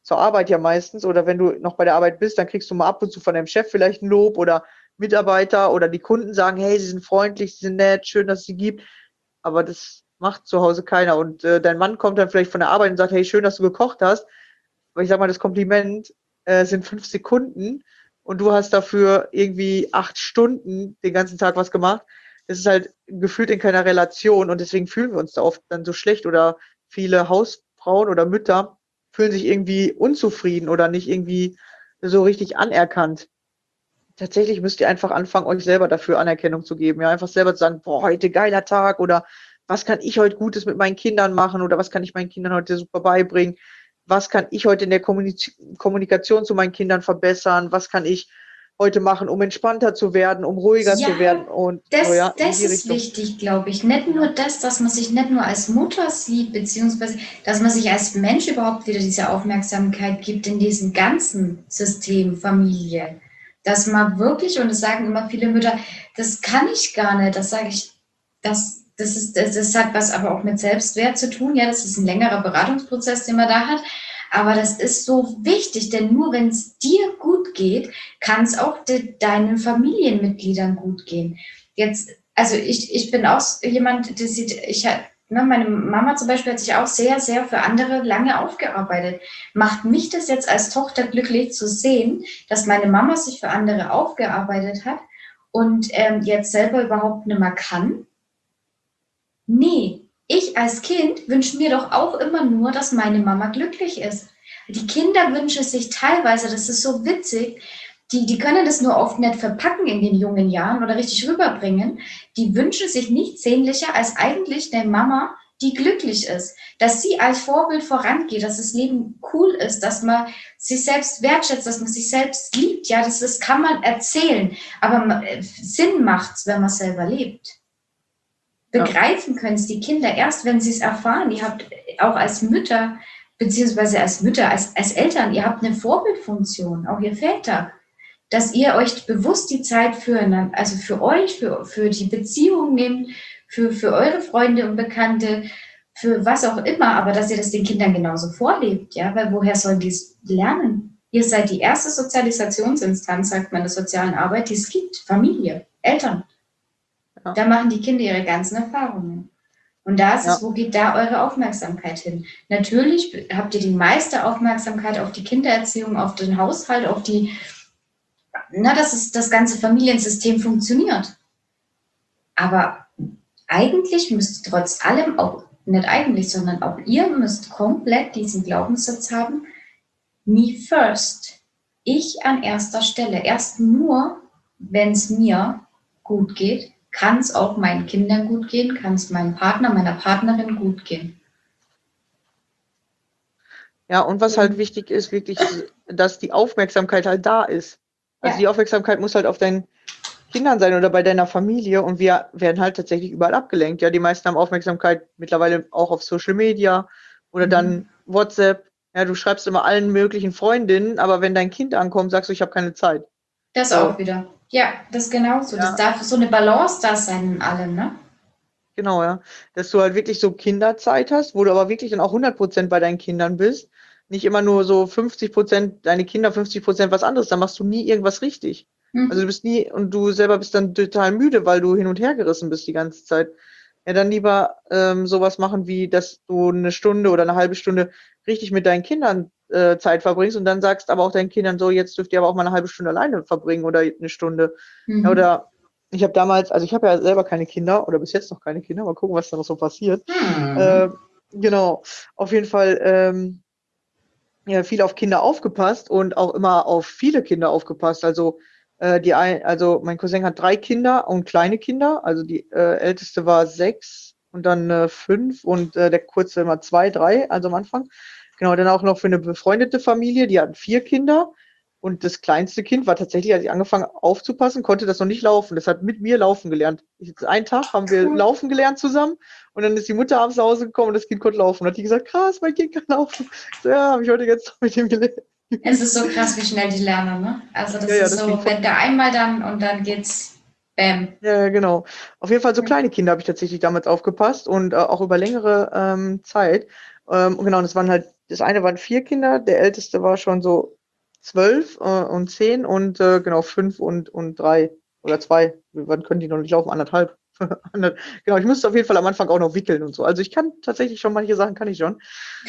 zur Arbeit ja meistens, oder wenn du noch bei der Arbeit bist, dann kriegst du mal ab und zu von deinem Chef vielleicht ein Lob oder Mitarbeiter oder die Kunden sagen, hey, sie sind freundlich, sie sind nett, schön, dass es sie gibt. Aber das macht zu Hause keiner. Und äh, dein Mann kommt dann vielleicht von der Arbeit und sagt, hey, schön, dass du gekocht hast. Aber ich sag mal, das Kompliment äh, sind fünf Sekunden und du hast dafür irgendwie acht Stunden den ganzen Tag was gemacht. Das ist halt gefühlt in keiner Relation und deswegen fühlen wir uns da oft dann so schlecht, oder viele Hausfrauen oder Mütter fühlen sich irgendwie unzufrieden oder nicht irgendwie so richtig anerkannt. Tatsächlich müsst ihr einfach anfangen, euch selber dafür Anerkennung zu geben. Ja, einfach selber zu sagen, boah, heute geiler Tag, oder was kann ich heute Gutes mit meinen Kindern machen, oder was kann ich meinen Kindern heute super beibringen? Was kann ich heute in der Kommunik- Kommunikation zu meinen Kindern verbessern? Was kann ich heute machen, um entspannter zu werden, um ruhiger Ja, zu werden und Das, so, ja, in das die ist Richtung. wichtig, glaube ich. Nicht nur das, dass man sich nicht nur als Mutter sieht, beziehungsweise dass man sich als Mensch überhaupt wieder diese Aufmerksamkeit gibt in diesem ganzen System Familie. Dass man wirklich, und das sagen immer viele Mütter, das kann ich gar nicht, das sage ich, das, das, ist, das, das hat was aber auch mit Selbstwert zu tun. Ja, das ist ein längerer Beratungsprozess, den man da hat. Aber das ist so wichtig, denn nur wenn es dir gut geht, kann es auch de, deinen Familienmitgliedern gut gehen. Jetzt, also ich, ich bin auch jemand, der sieht, ich ne, meine Mama zum Beispiel hat sich auch sehr, sehr für andere lange aufgearbeitet. Macht mich das jetzt als Tochter glücklich zu sehen, dass meine Mama sich für andere aufgearbeitet hat und ähm, jetzt selber überhaupt nicht mehr kann? Nee. Ich als Kind wünsche mir doch auch immer nur, dass meine Mama glücklich ist. Die Kinder wünschen sich teilweise, das ist so witzig, die, die können das nur oft nicht verpacken in den jungen Jahren oder richtig rüberbringen. Die wünschen sich nichts sehnlicher als eigentlich eine Mama, die glücklich ist. Dass sie als Vorbild vorangeht, dass das Leben cool ist, dass man sich selbst wertschätzt, dass man sich selbst liebt. Ja, das, das kann man erzählen, aber Sinn macht's, wenn man selber lebt. Begreifen können es die Kinder erst, wenn sie es erfahren. Ihr habt auch als Mütter, beziehungsweise als Mütter, als, als Eltern, ihr habt eine Vorbildfunktion, auch ihr Väter, dass ihr euch bewusst die Zeit für, also für euch, für, für die Beziehung nehmt, für, für eure Freunde und Bekannte, für was auch immer, aber dass ihr das den Kindern genauso vorlebt, ja, weil woher sollen die es lernen? Ihr seid die erste Sozialisationsinstanz, sagt man, der sozialen Arbeit, die es gibt, Familie, Eltern. Ja. Da machen die Kinder ihre ganzen Erfahrungen. Und da ist ja. es, wo geht da eure Aufmerksamkeit hin? Natürlich habt ihr die meiste Aufmerksamkeit auf die Kindererziehung, auf den Haushalt, auf die, na, dass es, das ganze Familiensystem funktioniert. Aber eigentlich müsst ihr trotz allem, auch nicht eigentlich, sondern auch ihr müsst komplett diesen Glaubenssatz haben, me first. Ich an erster Stelle. Erst nur, wenn es mir gut geht, kann es auch meinen Kindern gut gehen, kann es meinem Partner, meiner Partnerin gut gehen. Ja, und was halt wichtig ist, wirklich, dass die Aufmerksamkeit halt da ist. Also ja. Die Aufmerksamkeit muss halt auf deinen Kindern sein oder bei deiner Familie, und wir werden halt tatsächlich überall abgelenkt. Ja, die meisten haben Aufmerksamkeit mittlerweile auch auf Social Media oder mhm. dann WhatsApp. Ja, du schreibst immer allen möglichen Freundinnen, aber wenn dein Kind ankommt, sagst du, ich habe keine Zeit. Das so. Auch wieder. Ja, das ist genauso. Ja. Das darf so eine Balance da sein in allem, ne? Genau, ja. Dass du halt wirklich so Kinderzeit hast, wo du aber wirklich dann auch hundert Prozent bei deinen Kindern bist. Nicht immer nur so fünfzig Prozent deine Kinder, fünfzig Prozent was anderes. Dann machst du nie irgendwas richtig. Mhm. Also du bist nie, und du selber bist dann total müde, weil du hin und her gerissen bist die ganze Zeit. Ja, dann lieber ähm, sowas machen, wie dass du eine Stunde oder eine halbe Stunde richtig mit deinen Kindern äh, Zeit verbringst, und dann sagst aber auch deinen Kindern so, jetzt dürft ihr aber auch mal eine halbe Stunde alleine verbringen oder eine Stunde. Mhm. Ja, oder ich habe damals, also ich habe ja selber keine Kinder oder bis jetzt noch keine Kinder, mal gucken, was da noch so passiert. Mhm. Äh, genau, auf jeden Fall ähm, ja, viel auf Kinder aufgepasst und auch immer auf viele Kinder aufgepasst. Also äh, die ein, also mein Cousin hat drei Kinder und kleine Kinder. Also die äh, älteste war sechs und dann äh, fünf und äh, der kurze immer zwei, drei, also am Anfang. Genau, dann auch noch für eine befreundete Familie, die hatten vier Kinder. Und das kleinste Kind war tatsächlich, als ich angefangen aufzupassen, konnte das noch nicht laufen. Das hat mit mir laufen gelernt. Ich, einen Tag haben wir laufen gelernt zusammen, und dann ist die Mutter abends nach Hause gekommen und das Kind konnte laufen. Und hat die gesagt, krass, mein Kind kann laufen. So, ja, habe ich heute jetzt noch mit dem gelernt. Es ist so krass, wie schnell die lernen, ne? Also das ja, ja, ist das so, wenn da einmal dann und dann geht's bam. Ja, genau. Auf jeden Fall so kleine Kinder habe ich tatsächlich damals aufgepasst und äh, auch über längere ähm, Zeit. Ähm, genau, und das waren halt das eine waren vier Kinder, der älteste war schon so zwölf äh, und zehn und äh, genau fünf und, und drei oder zwei. Wann können die noch nicht laufen? Anderthalb. Ander- Genau, ich musste auf jeden Fall am Anfang auch noch wickeln und so. Also ich kann tatsächlich schon manche Sachen kann ich schon.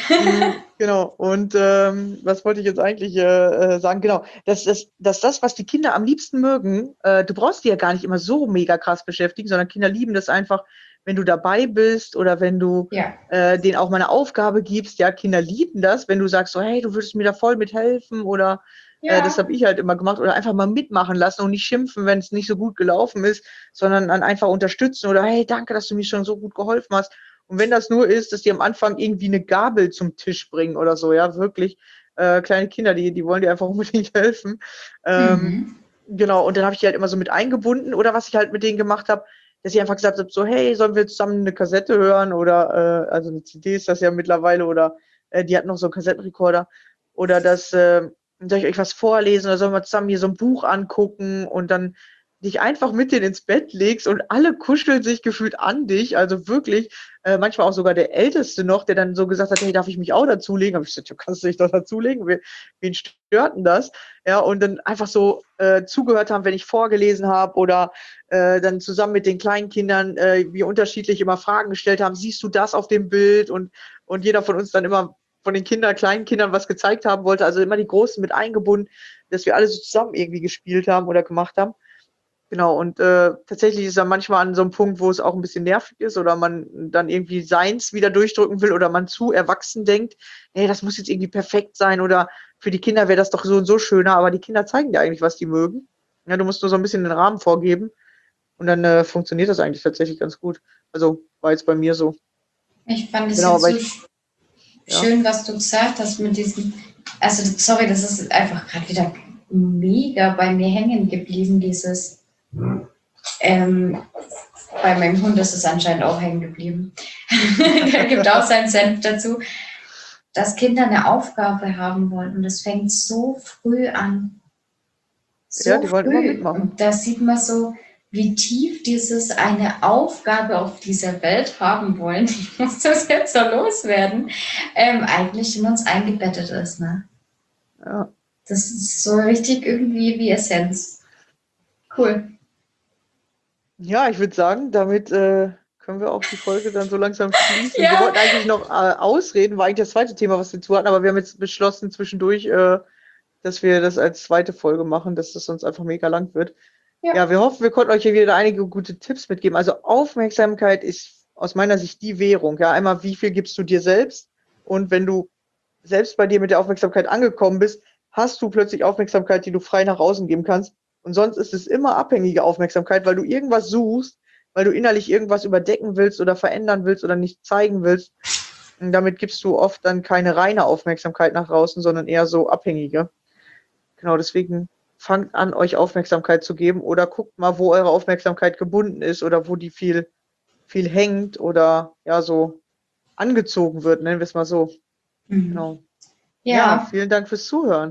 Mm, Genau. Und ähm, was wollte ich jetzt eigentlich äh, äh, sagen? Genau, dass, dass, dass das, was die Kinder am liebsten mögen, äh, du brauchst die ja gar nicht immer so mega krass beschäftigen, sondern Kinder lieben das einfach, wenn du dabei bist oder wenn du Ja, äh, denen auch mal eine Aufgabe gibst. Ja, Kinder lieben das, wenn du sagst so, hey, du würdest mir da voll mithelfen oder äh, das ja, habe ich halt immer gemacht oder einfach mal mitmachen lassen und nicht schimpfen, wenn es nicht so gut gelaufen ist, sondern dann einfach unterstützen oder hey, danke, dass du mir schon so gut geholfen hast. Und wenn das nur ist, dass die am Anfang irgendwie eine Gabel zum Tisch bringen oder so, ja, wirklich. Äh, kleine Kinder, die, die wollen dir einfach unbedingt helfen. Ähm, mhm. genau, und dann habe ich die halt immer so mit eingebunden. Oder was ich halt mit denen gemacht habe, dass ich einfach gesagt habe, so, hey, sollen wir zusammen eine Kassette hören? Oder, äh, also eine C D ist das ja mittlerweile, oder äh, die hat noch so einen Kassettenrekorder. Oder das, äh, soll ich euch was vorlesen oder sollen wir zusammen hier so ein Buch angucken und dann dich einfach mit denen ins Bett legst und alle kuscheln sich gefühlt an dich. Also wirklich, äh, manchmal auch sogar der Älteste noch, der dann so gesagt hat, hey, darf ich mich auch dazulegen? Habe ich gesagt, du kannst dich doch dazulegen. Wen, wen stört denn das? Ja, und dann einfach so äh, zugehört haben, wenn ich vorgelesen habe oder äh, dann zusammen mit den kleinen Kindern äh, wir unterschiedlich immer Fragen gestellt haben. Siehst du das auf dem Bild? Und, und jeder von uns dann immer von den Kindern, kleinen Kindern was gezeigt haben wollte. Also immer die Großen mit eingebunden, dass wir alle so zusammen irgendwie gespielt haben oder gemacht haben. Genau, und äh, tatsächlich ist er manchmal an so einem Punkt, wo es auch ein bisschen nervig ist oder man dann irgendwie seins wieder durchdrücken will oder man zu erwachsen denkt, nee, das muss jetzt irgendwie perfekt sein oder für die Kinder wäre das doch so und so schöner, aber die Kinder zeigen dir eigentlich, was die mögen. Ja, du musst nur so ein bisschen den Rahmen vorgeben und dann äh, funktioniert das eigentlich tatsächlich ganz gut. Also war jetzt bei mir so. Ich fand es Genau, jetzt aber so ich, sch- ja, schön, was du gesagt hast mit diesem, also sorry, das ist einfach gerade wieder mega bei mir hängen geblieben, dieses, ähm, bei meinem Hund ist es anscheinend auch hängen geblieben. Der gibt auch seinen Senf dazu, dass Kinder eine Aufgabe haben wollen und das fängt so früh an. ja, So die wollen immer früh. mitmachen. Und da sieht man so, wie tief dieses eine Aufgabe auf dieser Welt haben wollen. Ich muss das jetzt so loswerden. Ähm, eigentlich in uns eingebettet ist. Ne? Ja. Das ist so richtig irgendwie wie Essenz. Cool. Ja, ich würde sagen, damit äh, können wir auch die Folge dann so langsam schließen. Wir Ja, wollten eigentlich noch äh, ausreden, war eigentlich das zweite Thema, was wir zu hatten, aber wir haben jetzt beschlossen zwischendurch, äh, dass wir das als zweite Folge machen, dass das sonst einfach mega lang wird. ja, Ja, wir hoffen, wir konnten euch hier wieder einige gute Tipps mitgeben. Also Aufmerksamkeit ist aus meiner Sicht die Währung. Ja, einmal, wie viel gibst du dir selbst? Und wenn du selbst bei dir mit der Aufmerksamkeit angekommen bist, hast du plötzlich Aufmerksamkeit, die du frei nach außen geben kannst. Und sonst ist es immer abhängige Aufmerksamkeit, weil du irgendwas suchst, weil du innerlich irgendwas überdecken willst oder verändern willst oder nicht zeigen willst. Und damit gibst du oft dann keine reine Aufmerksamkeit nach draußen, sondern eher so abhängige. Genau, deswegen fangt an, euch Aufmerksamkeit zu geben oder guckt mal, wo eure Aufmerksamkeit gebunden ist oder wo die viel, viel hängt oder ja, so angezogen wird, nennen wir es mal so. mhm. Genau. Ja, Ja, vielen Dank fürs Zuhören.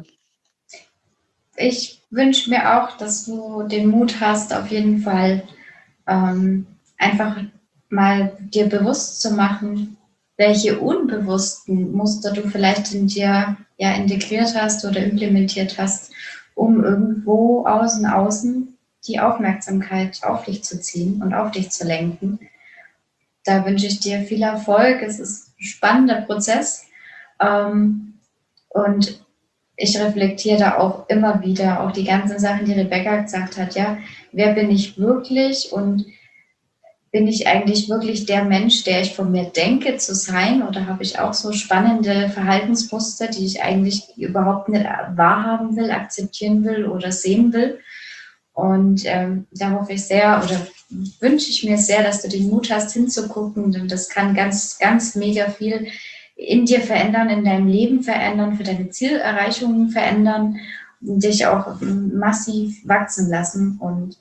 ich wünsche mir auch, dass du den Mut hast, auf jeden Fall ähm, einfach mal dir bewusst zu machen, welche unbewussten Muster du vielleicht in dir ja integriert hast oder implementiert hast, um irgendwo außen außen die Aufmerksamkeit auf dich zu ziehen und auf dich zu lenken. Da wünsche ich dir viel Erfolg. Es ist ein spannender Prozess. Ähm, und ich reflektiere da auch immer wieder, auch die ganzen Sachen, die Rebecca gesagt hat, ja, wer bin ich wirklich und bin ich eigentlich wirklich der Mensch, der ich von mir denke zu sein, oder habe ich auch so spannende Verhaltensmuster, die ich eigentlich überhaupt nicht wahrhaben will, akzeptieren will oder sehen will? Und ähm, da hoffe ich sehr oder wünsche ich mir sehr, dass du den Mut hast, hinzugucken, denn das kann ganz, ganz mega viel in dir verändern, in deinem Leben verändern, für deine Zielerreichungen verändern, dich auch massiv wachsen lassen. Und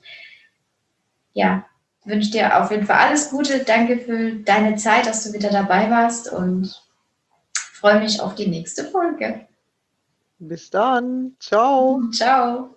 ja, wünsche dir auf jeden Fall alles Gute. Danke für deine Zeit, dass du wieder dabei warst und freue mich auf die nächste Folge. Bis dann. Ciao. Ciao.